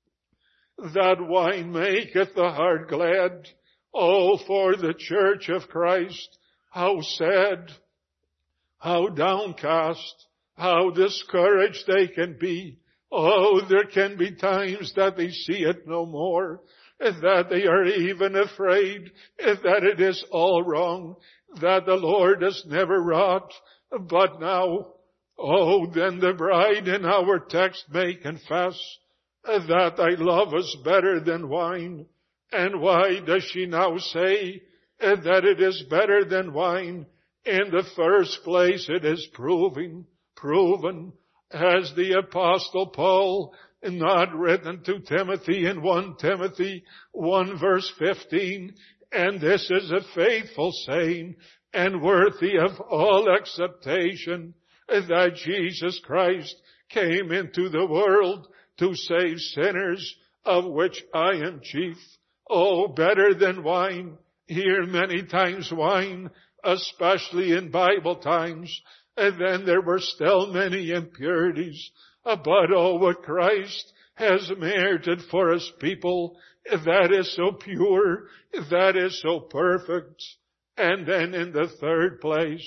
that wine maketh the heart glad. Oh, for the church of Christ, how sad, how downcast, how discouraged they can be. Oh, there can be times that they see it no more, and that they are even afraid that it is all wrong, that the Lord has never wrought. But now, oh, then the bride in our text may confess that thy love is better than wine. And why does she now say that it is better than wine? In the first place, it is proving, proven, as the Apostle Paul, not written to Timothy in First Timothy one verse fifteen, and this is a faithful saying and worthy of all acceptation, that Jesus Christ came into the world to save sinners, of which I am chief. Oh, better than wine. Here many times wine, especially in Bible times, and then there were still many impurities. But oh, what Christ has merited for his people, that is so pure, that is so perfect. And then in the third place,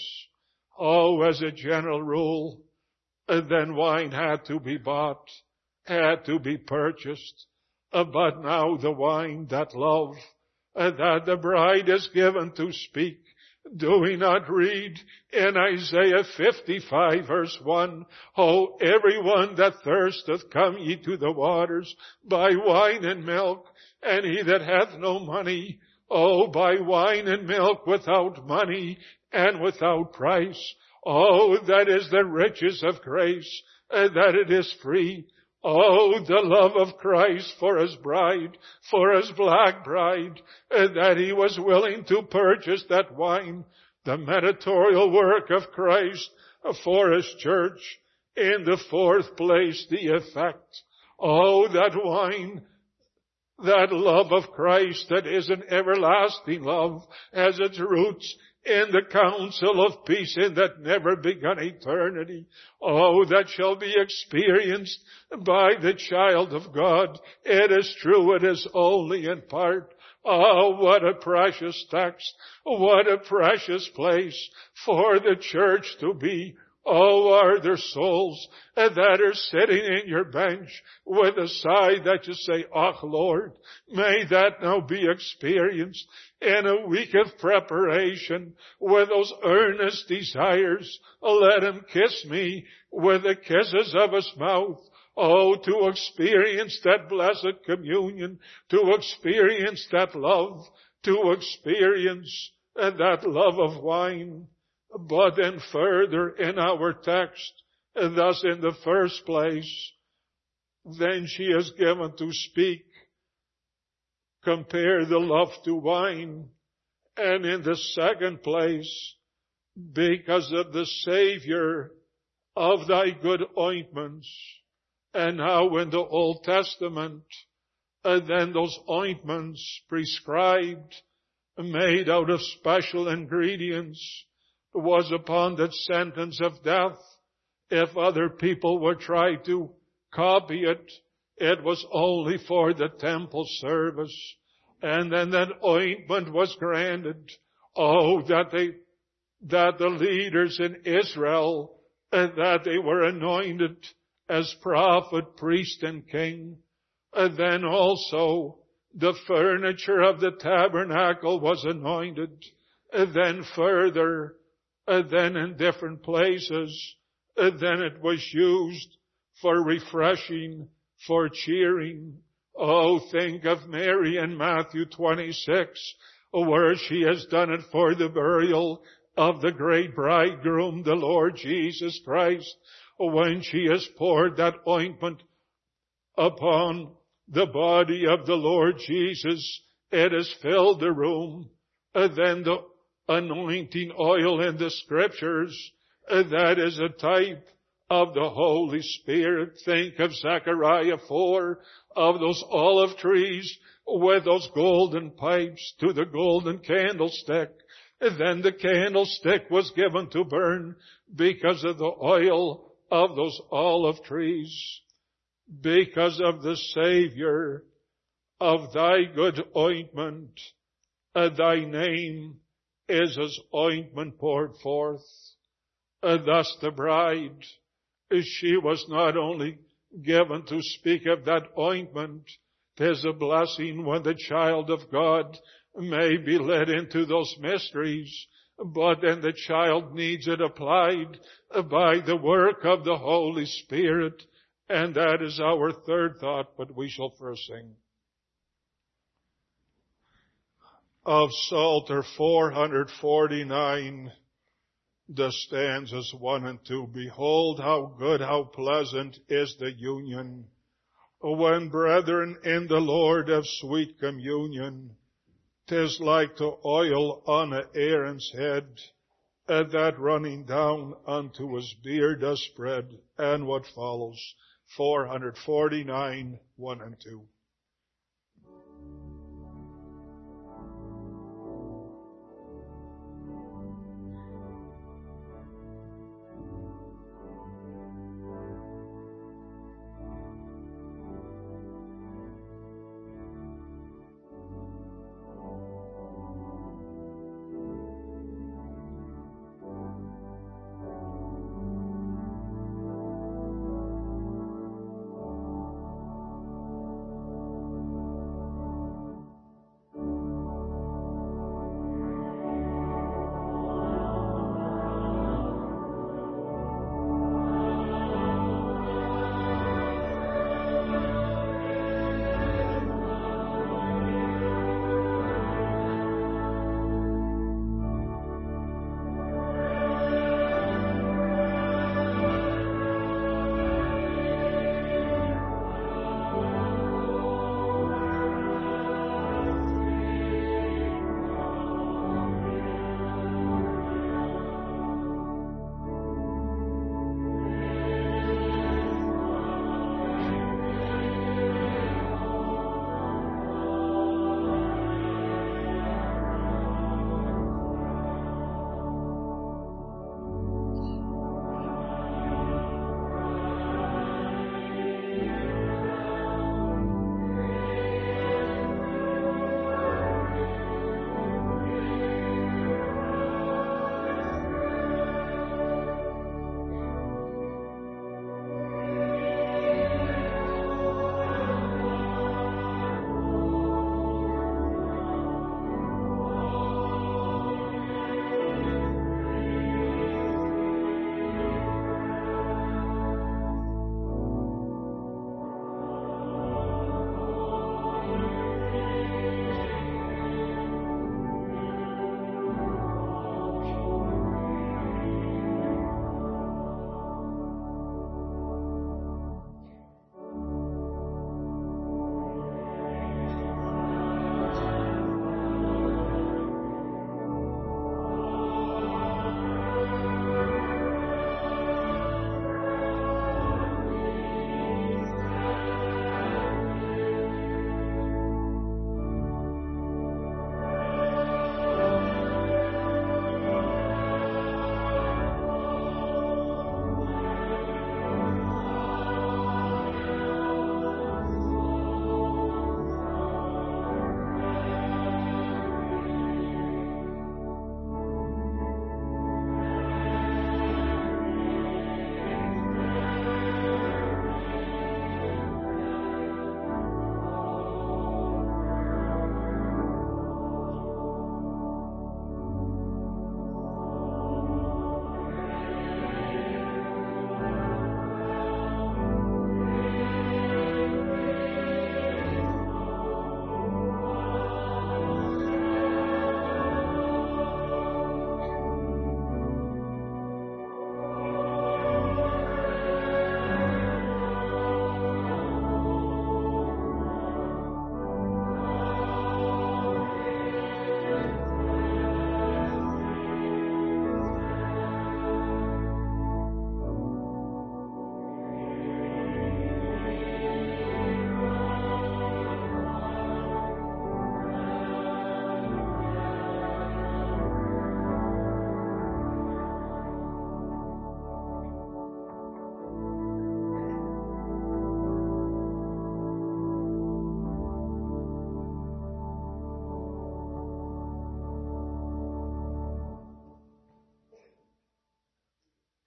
oh, as a general rule, then wine had to be bought, had to be purchased. But now the wine that love, that the bride is given to speak. Do we not read in Isaiah fifty-five verse one, oh, everyone that thirsteth, come ye to the waters, buy wine and milk, and he that hath no money, oh, buy wine and milk without money and without price. Oh, that is the riches of grace, that it is free. Oh, the love of Christ for his bride, for his black bride, that he was willing to purchase that wine, the mediatorial work of Christ for his church. In the fourth place, the effect. Oh, that wine, that love of Christ that is an everlasting love, has its roots in the counsel of peace in that never begun eternity. Oh, that shall be experienced by the child of God. It is true, it is only in part. Oh, what a precious text. What a precious place for the church to be. Oh, are there souls that are sitting in your bench with a sigh that you say, oh Lord, may that now be experienced in a week of preparation with those earnest desires. Let him kiss me with the kisses of his mouth. Oh, to experience that blessed communion, to experience that love, to experience that love of wine. But then further in our text, thus in the first place, Then she is given to speak. Compare the love to wine. And in the second place, because of the Savior of thy good ointments. And how in the Old Testament, and then those ointments prescribed, made out of special ingredients, was upon the sentence of death. If other people would try to copy it, it was only for the temple service. And then that ointment was granted. Oh, that they, that the leaders in Israel, and that they were anointed as prophet, priest, and king. And then also the furniture of the tabernacle was anointed. And then further, and then in different places, and then it was used for refreshing, for cheering. Oh, think of Mary in Matthew twenty-six, where she has done it for the burial of the great bridegroom, the Lord Jesus Christ, when she has poured that ointment upon the body of the Lord Jesus. It has filled the room. And then the anointing oil in the scriptures, that is a type of the Holy Spirit. Think of Zechariah four, of those olive trees with those golden pipes to the golden candlestick. And then the candlestick was given to burn because of the oil of those olive trees. Because of the Savior of thy good ointment, and thy name is as ointment poured forth. And thus the bride, she was not only given to speak of that ointment. 'Tis a blessing when the child of God may be led into those mysteries, but then the child needs it applied by the work of the Holy Spirit. And that is our third thought, but we shall first sing. Of Psalter four forty-nine, the stanzas one and two. Behold how good, how pleasant is the union, when brethren in the Lord have sweet communion. 'Tis like to oil on Aaron's head, and that running down unto his beard does spread. And what follows? four forty-nine, one and two.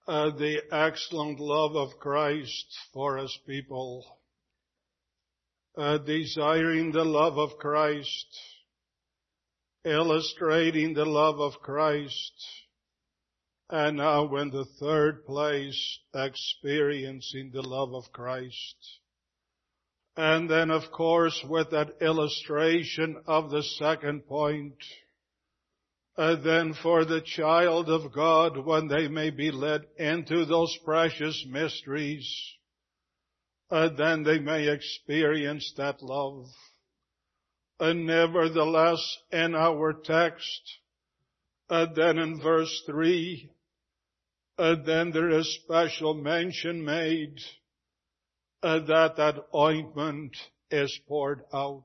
uh, the excellent love of Christ for His people, uh, desiring the love of Christ, illustrating the love of Christ, and now in the third place, experiencing the love of Christ. And then, of course, with that illustration of the second point, uh, then for the child of God, when they may be led into those precious mysteries, uh, then they may experience that love. And nevertheless, in our text, uh, then in verse three, uh, then there is special mention made Uh, that that ointment is poured out.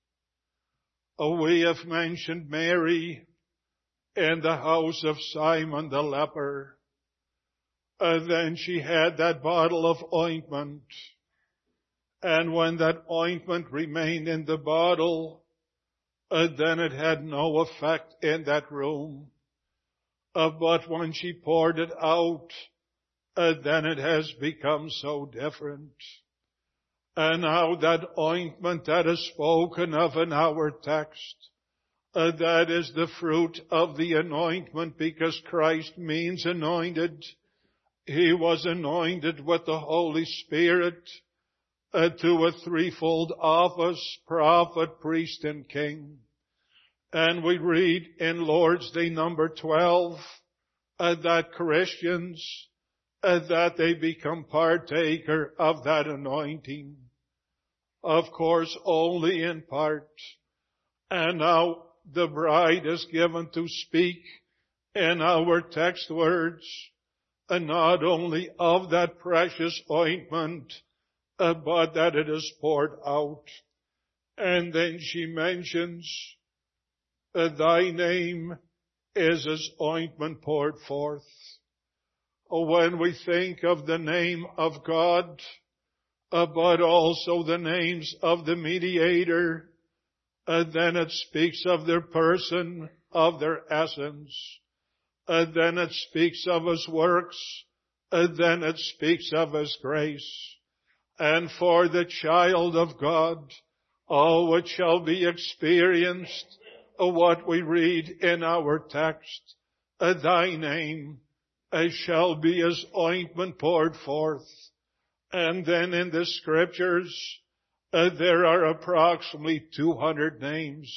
Uh, we have mentioned Mary in the house of Simon the leper. Uh, then she had that bottle of ointment. And when that ointment remained in the bottle, uh, then it had no effect in that room. Uh, but when she poured it out, Uh, then it has become so different. And now that ointment that is spoken of in our text, uh, that is the fruit of the anointment, because Christ means anointed. He was anointed with the Holy Spirit uh, to a threefold office, prophet, priest, and king. And we read in Lord's Day number twelve uh, that Christians Uh, that they become partaker of that anointing. Of course, only in part. And now the bride is given to speak in our text words, and not only of that precious ointment, uh, but that it is poured out. And then she mentions, uh, thy name is as ointment poured forth. When we think of the name of God, uh, but also the names of the mediator, uh, then it speaks of their person, of their essence. Uh, then it speaks of His works. Uh, then it speaks of His grace. And for the child of God, oh, it shall be experienced, uh, what we read in our text, uh, thy name It shall be as ointment poured forth. And then in the scriptures, uh, there are approximately two hundred names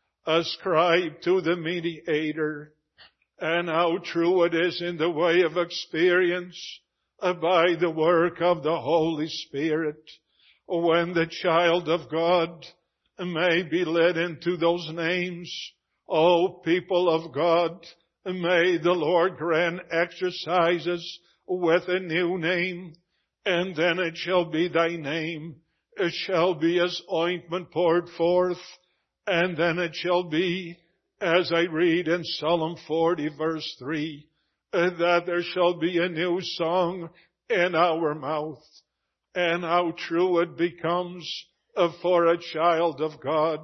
ascribed to the mediator. And how true it is in the way of experience uh, by the work of the Holy Spirit, when the child of God may be led into those names. Oh, people of God, may the Lord grant exercises with a new name, and then it shall be thy name. It shall be as ointment poured forth, and then it shall be, as I read in Psalm forty verse three, that there shall be a new song in our mouth. And how true it becomes for a child of God.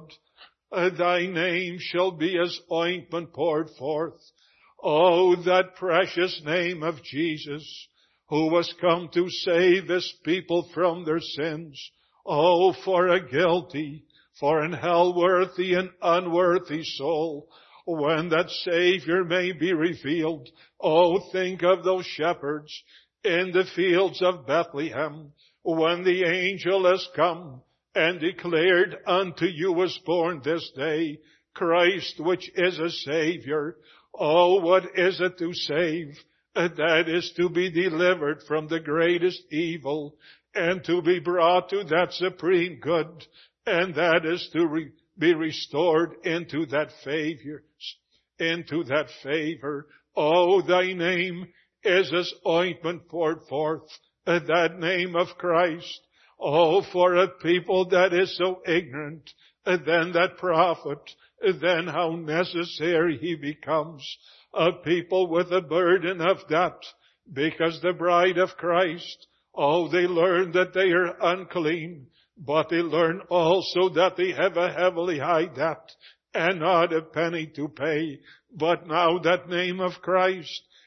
Thy name shall be as ointment poured forth. Oh, that precious name of Jesus, who was come to save His people from their sins. Oh, for a guilty, for an hell-worthy and unworthy soul, when that Savior may be revealed. Oh, think of those shepherds in the fields of Bethlehem, when the angel has come and declared, unto you is born this day Christ, which is a Savior. Oh, what is it to save? That is to be delivered from the greatest evil and to be brought to that supreme good, and that is to re- be restored into that favor, into that favor. Oh, thy name is as ointment poured forth, that name of Christ. Oh, for a people that is so ignorant, then that prophet, then how necessary he becomes. A people with a burden of that, because the bride of Christ, oh, they learn that they are unclean, but they learn also that they have a heavily high debt and not a penny to pay. But now that name of Christ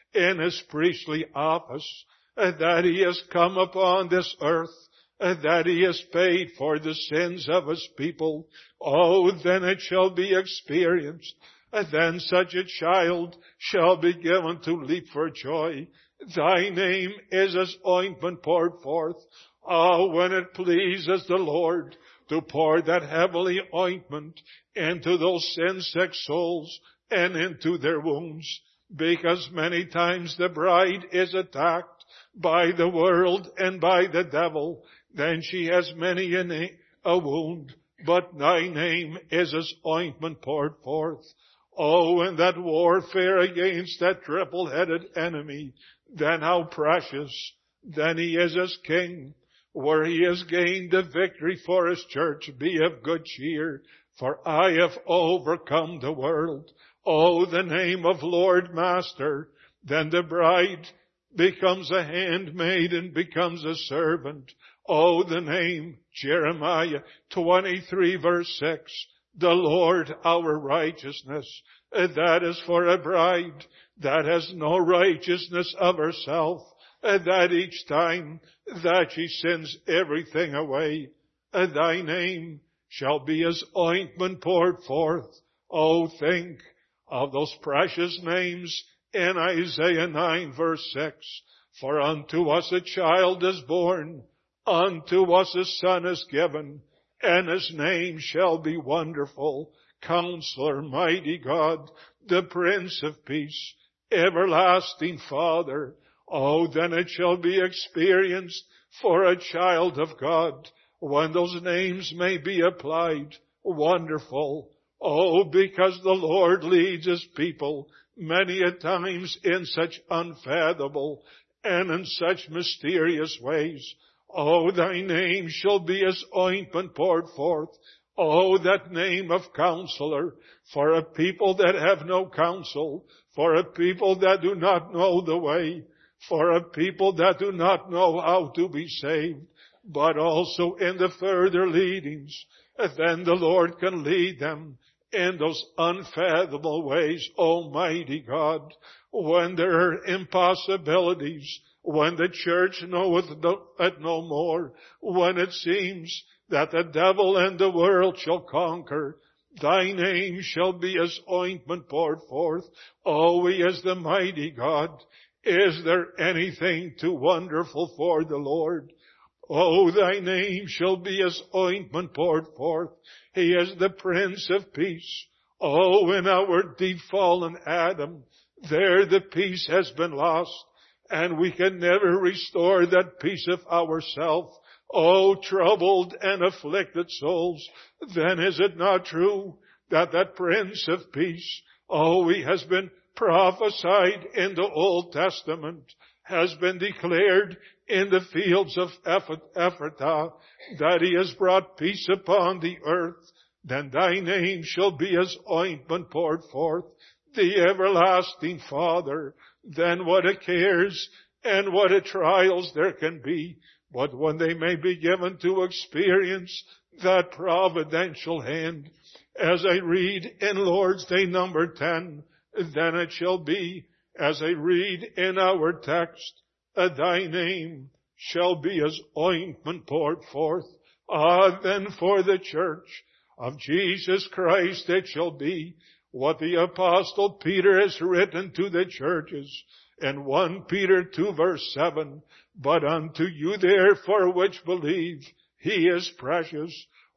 in his priestly office, that he has come upon this earth, that he has paid for the sins of his people. Oh, then it shall be experienced. Then such a child shall be given to leap for joy. Thy name is as ointment poured forth. Oh, when it pleases the Lord to pour that heavenly ointment into those sin-sick souls and into their wounds, because many times the bride is attacked by the world and by the devil, then she has many a, a wound, but thy name is as ointment poured forth. Oh, in that warfare against that triple-headed enemy, then how precious, then he is as king, where he has gained the victory for his church. Be of good cheer, for I have overcome the world. Oh, the name of Lord Master, then the bride becomes a handmaid and becomes a servant. Oh, the name, Jeremiah twenty-three verse six, the Lord our righteousness. That is for a bride that has no righteousness of herself, that each time that she sins everything away, thy name shall be as ointment poured forth. Oh, think of those precious names in Isaiah nine verse six. For unto us a child is born, unto us a son is given, and his name shall be Wonderful, Counselor, Mighty God, the Prince of Peace, Everlasting Father. Oh, then it shall be experienced for a child of God when those names may be applied. Wonderful. Oh, because the Lord leads his people many a times in such unfathomable and in such mysterious ways. Oh, thy name shall be as ointment poured forth. Oh, that name of Counselor, for a people that have no counsel, for a people that do not know the way, for a people that do not know how to be saved, but also in the further leadings, then the Lord can lead them in those unfathomable ways. Almighty God, when there are impossibilities, when the church knoweth it no more, when it seems that the devil and the world shall conquer, thy name shall be as ointment poured forth. Oh, he is the mighty God. Is there anything too wonderful for the Lord? Oh, thy name shall be as ointment poured forth. He is the Prince of Peace. Oh, in our deep fallen Adam, there the peace has been lost, and we can never restore that peace of ourselves. Oh, troubled and afflicted souls, then is it not true that that Prince of Peace, oh, he has been prophesied in the Old Testament, has been declared in the fields of Ephratah, that he has brought peace upon the earth. Then thy name shall be as ointment poured forth, the everlasting Father. Then what a cares and what a trials there can be, but when they may be given to experience that providential hand. As I read in Lord's Day number ten, then it shall be, as I read in our text, thy name shall be as ointment poured forth. Ah, then for the church of Jesus Christ it shall be what the Apostle Peter has written to the churches in First Peter two verse seven. But unto you therefore which believe, he is precious.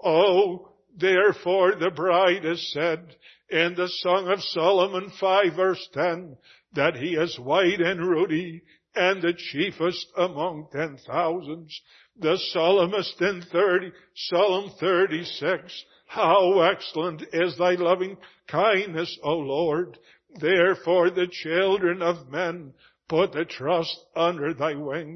Oh, therefore the bride is said in the Song of Solomon five verse ten, that he is white and ruddy, and the chiefest among ten thousands. The psalmist in thirty, Psalm thirty-six, how excellent is thy loving kindness, O Lord. Therefore the children of men put a trust under thy wings.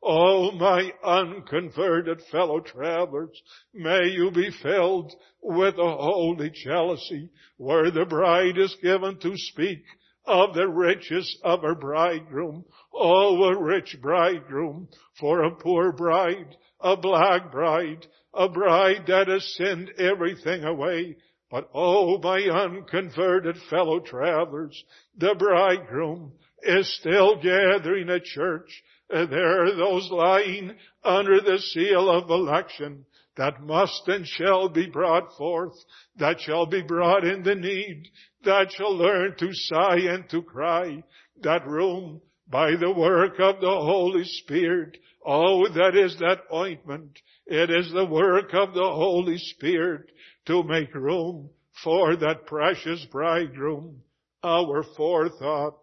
O my unconverted fellow travelers, may you be filled with a holy jealousy, where the bride is given to speak of the riches of her bridegroom. Oh, a rich bridegroom for a poor bride, a black bride, a bride that has sinned everything away. But oh, my unconverted fellow travelers, the bridegroom is still gathering a church. There are those lying under the seal of election that must and shall be brought forth, that shall be brought in the need, that shall learn to sigh and to cry, that room by the work of the Holy Spirit. Oh, that is that ointment. It is the work of the Holy Spirit to make room for that precious bridegroom. Our forethought,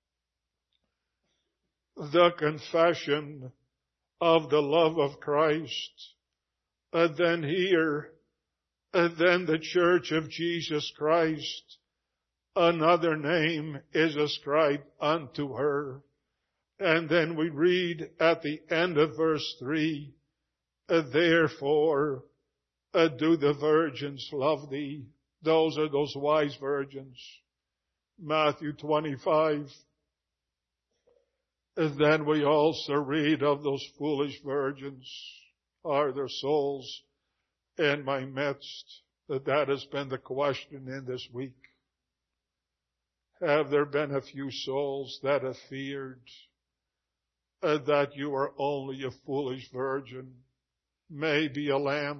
the confession of the love of Christ. And then here, and then the Church of Jesus Christ, another name is ascribed unto her. And then we read at the end of verse three, therefore do the virgins love thee. Those are those wise virgins. Matthew twenty-five. And then we also read of those foolish virgins. Are their souls in my midst? That that has been the question in this week. Have there been a few souls that have feared uh, that you are only a foolish virgin, maybe a lamp,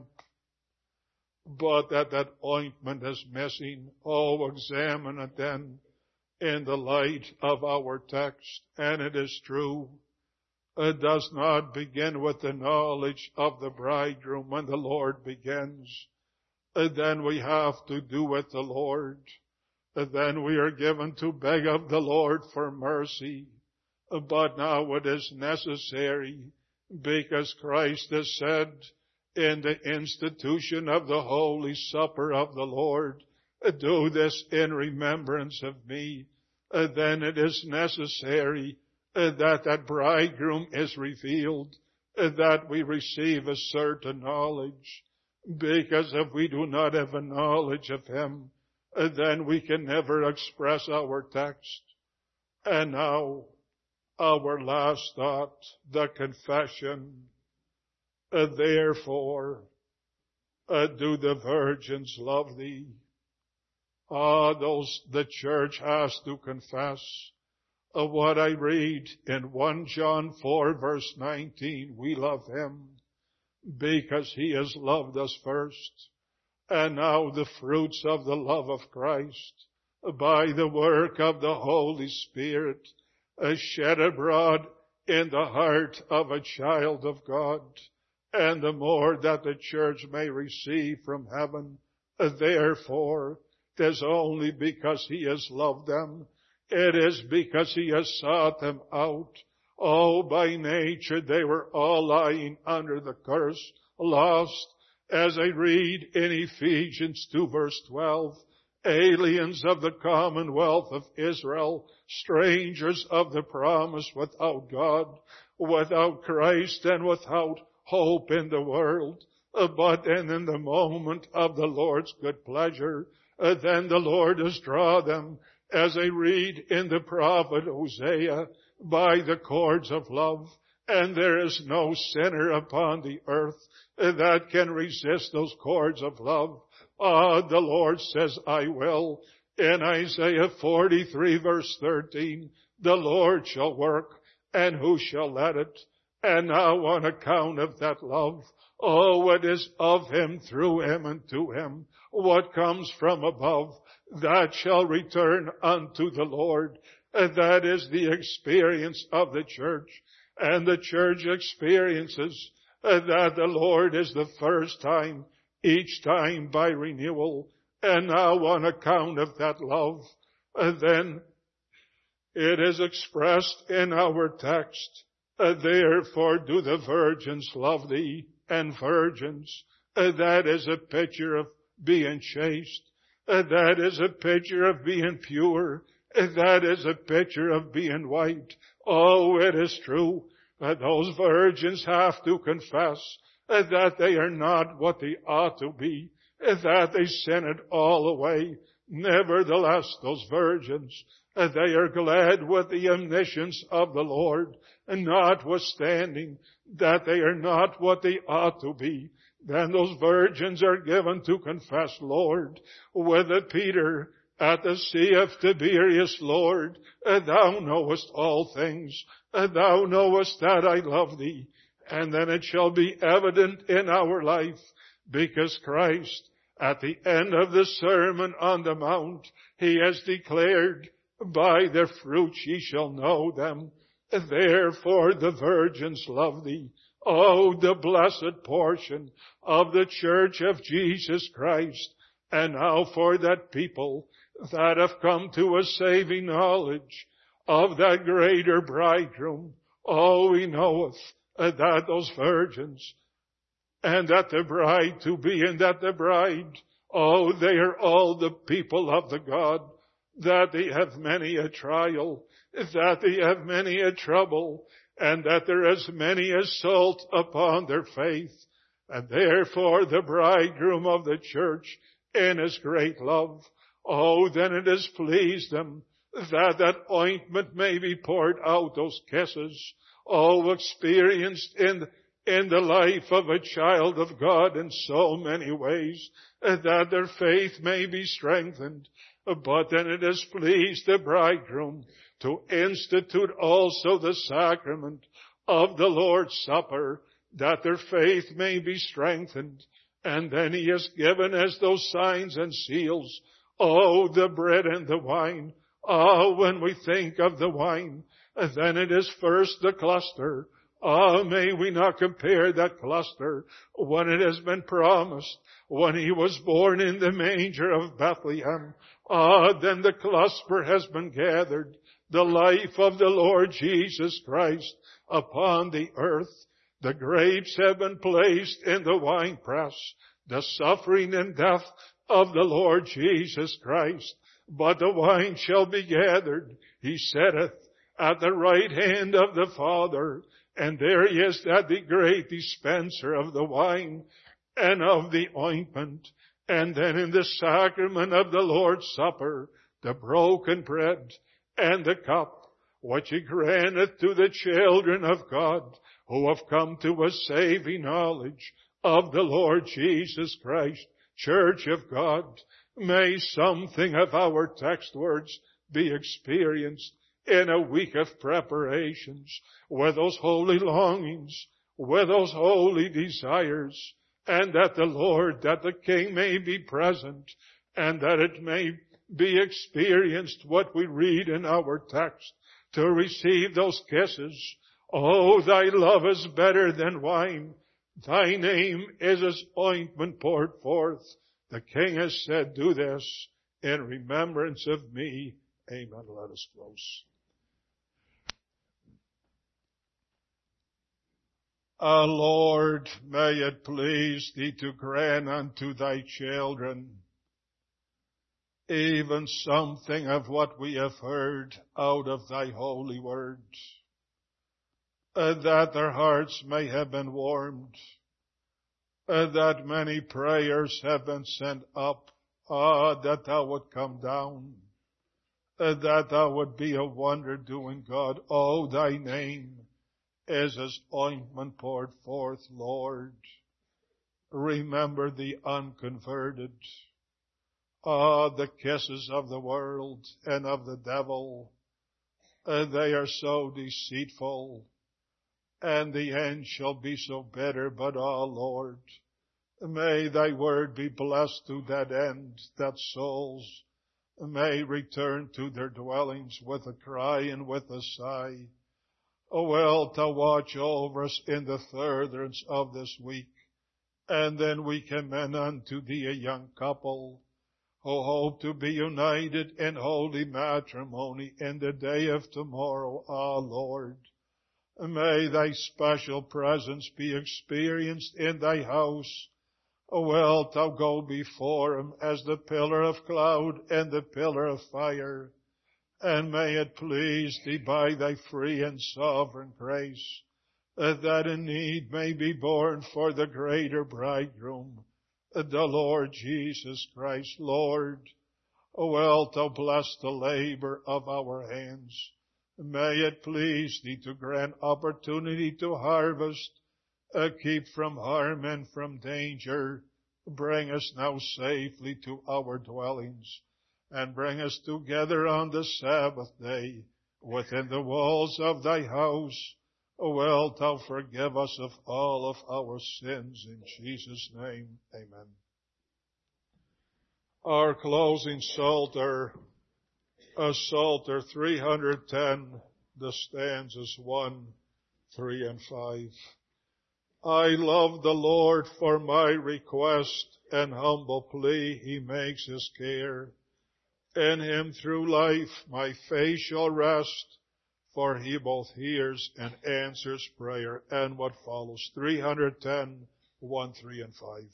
but that that ointment is missing? Oh, examine it then in the light of our text. And it is true. It does not begin with the knowledge of the bridegroom. When the Lord begins, then we have to do with the Lord. Then we are given to beg of the Lord for mercy. But now it is necessary, because Christ has said in the institution of the Holy Supper of the Lord, do this in remembrance of me. Then it is necessary that that bridegroom is revealed, that we receive a certain knowledge. Because if we do not have a knowledge of him, then we can never express our text. And now, our last thought, the confession. Therefore, do the virgins love thee? Ah, those the church has to confess. Of what I read in First John four verse nineteen, we love him because he has loved us first. And now the fruits of the love of Christ, by the work of the Holy Spirit, is shed abroad in the heart of a child of God. And the more that the church may receive from heaven, therefore, it is only because he has loved them. It is because he has sought them out. Oh, by nature they were all lying under the curse, lost. As I read in Ephesians two verse twelve, aliens of the commonwealth of Israel, strangers of the promise, without God, without Christ, and without hope in the world. But then in the moment of the Lord's good pleasure, then the Lord has drawn them, as I read in the prophet Hosea, by the cords of love. And there is no sinner upon the earth that can resist those cords of love. Ah, the Lord says, I will. In Isaiah forty-three verse thirteen, the Lord shall work, and who shall let it? And now on account of that love, oh, it is of him, through him, and to him. What comes from above, that shall return unto the Lord. And that is the experience of the church. And the church experiences that the Lord is the first time, each time by renewal. And now on account of that love, then it is expressed in our text. Therefore do the virgins love thee. And virgins, that is a picture of being chaste. That is a picture of being pure. That is a picture of being white. Oh, it is true that those virgins have to confess that they are not what they ought to be, that they sin it all away. Nevertheless, those virgins, they are glad with the omniscience of the Lord, notwithstanding that they are not what they ought to be. Then those virgins are given to confess, Lord, with Peter at the Sea of Tiberias, Lord, thou knowest all things. Thou knowest that I love thee. And then it shall be evident in our life, because Christ, at the end of the Sermon on the Mount, he has declared, by their fruits ye shall know them. Therefore the virgins love thee. Oh, the blessed portion of the Church of Jesus Christ. And now for that people that have come to a saving knowledge of that greater bridegroom. Oh, he knoweth that those virgins and that the bride to be and that the bride, oh, they are all the people of the God, that they have many a trial, that they have many a trouble, and that there is many assault upon their faith. And therefore the bridegroom of the church in his great love, oh, then it has pleased him that that ointment may be poured out, those kisses, oh, experienced in, in the life of a child of God in so many ways, that their faith may be strengthened. But then it has pleased the bridegroom to institute also the sacrament of the Lord's Supper, that their faith may be strengthened. And then he has given us those signs and seals, oh, the bread and the wine. Oh, when we think of the wine, then it is first the cluster. Oh, may we not compare that cluster when it has been promised, when he was born in the manger of Bethlehem. Ah, then the cluster has been gathered, the life of the Lord Jesus Christ upon the earth. The grapes have been placed in the winepress, the suffering and death of the Lord Jesus Christ. But the wine shall be gathered, he saith, at the right hand of the Father. And there he is, that the great dispenser of the wine and of the ointment. And then in the sacrament of the Lord's Supper, the broken bread and the cup, which he granteth to the children of God who have come to a saving knowledge of the Lord Jesus Christ. Church of God, may something of our text words be experienced in a week of preparations, with those holy longings, with those holy desires, and that the Lord, that the King may be present, and that it may be experienced what we read in our text, to receive those kisses. Oh, thy love is better than wine. Thy name is as ointment poured forth. The King has said, do this in remembrance of me. Amen. Let us close. Ah, Lord, may it please thee to grant unto thy children even something of what we have heard out of thy holy word, uh, that their hearts may have been warmed, uh, that many prayers have been sent up, ah, uh, that thou would come down, uh, that thou would be a wonder-doing God. Oh, thy name is as ointment poured forth, Lord. Remember the unconverted. Ah, the kisses of the world and of the devil. Uh, they are so deceitful, and the end shall be so bitter. But, ah, Lord, may thy word be blessed to that end, that souls may return to their dwellings with a cry and with a sigh. Oh, well, to watch over us in the furtherance of this week. And then we commend unto thee a young couple who hope to be united in holy matrimony in the day of tomorrow. Ah, Lord, may thy special presence be experienced in thy house. Oh, well, thou go before him as the pillar of cloud and the pillar of fire. And may it please thee by thy free and sovereign grace, that a need may be born for the greater bridegroom, the Lord Jesus Christ. Lord, oh, well, thou bless the labor of our hands. May it please thee to grant opportunity to harvest, uh, keep from harm and from danger. Bring us now safely to our dwellings. and bring us together on the Sabbath day within the walls of thy house. Wilt thou forgive us of all of our sins in Jesus' name? Amen. Our closing Psalter, uh, Psalter three hundred ten, the stanzas one, three, and five. I love the Lord for my request and humble plea he makes his care. In him through life my faith shall rest, for he both hears and answers prayer. And what follows, three hundred ten, one, three, and five.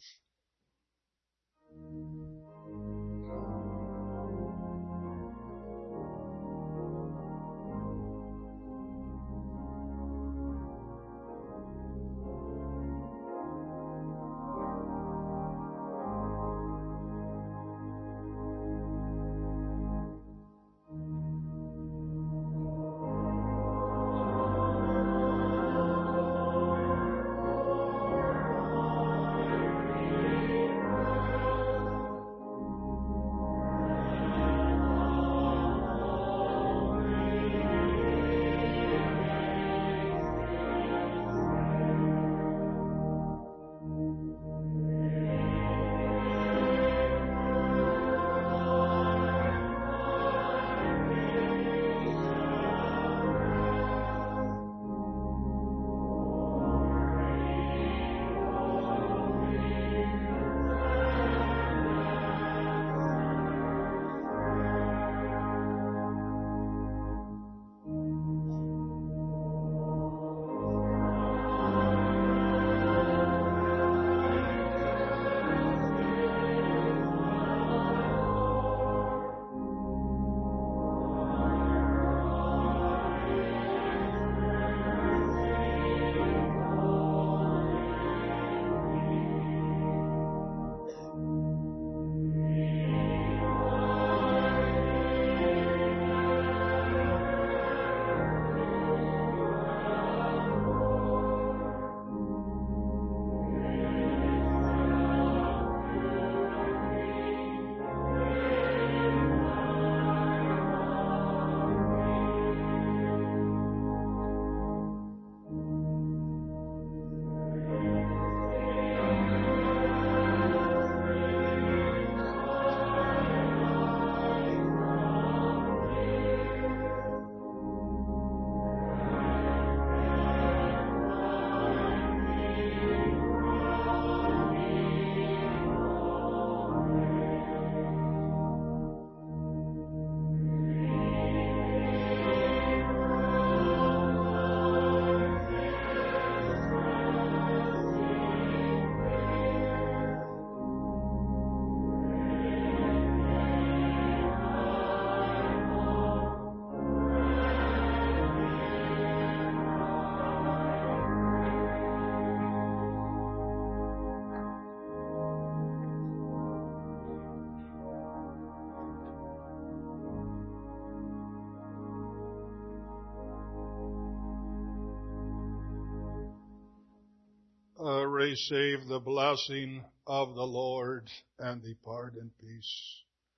Uh, receive the blessing of the Lord and depart in peace.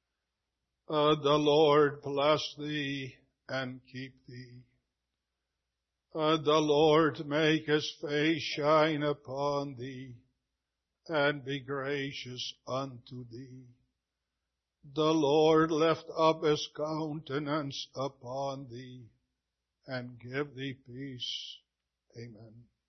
Uh, the Lord bless thee and keep thee. Uh, the Lord make his face shine upon thee and be gracious unto thee. The Lord lift up his countenance upon thee and give thee peace. Amen.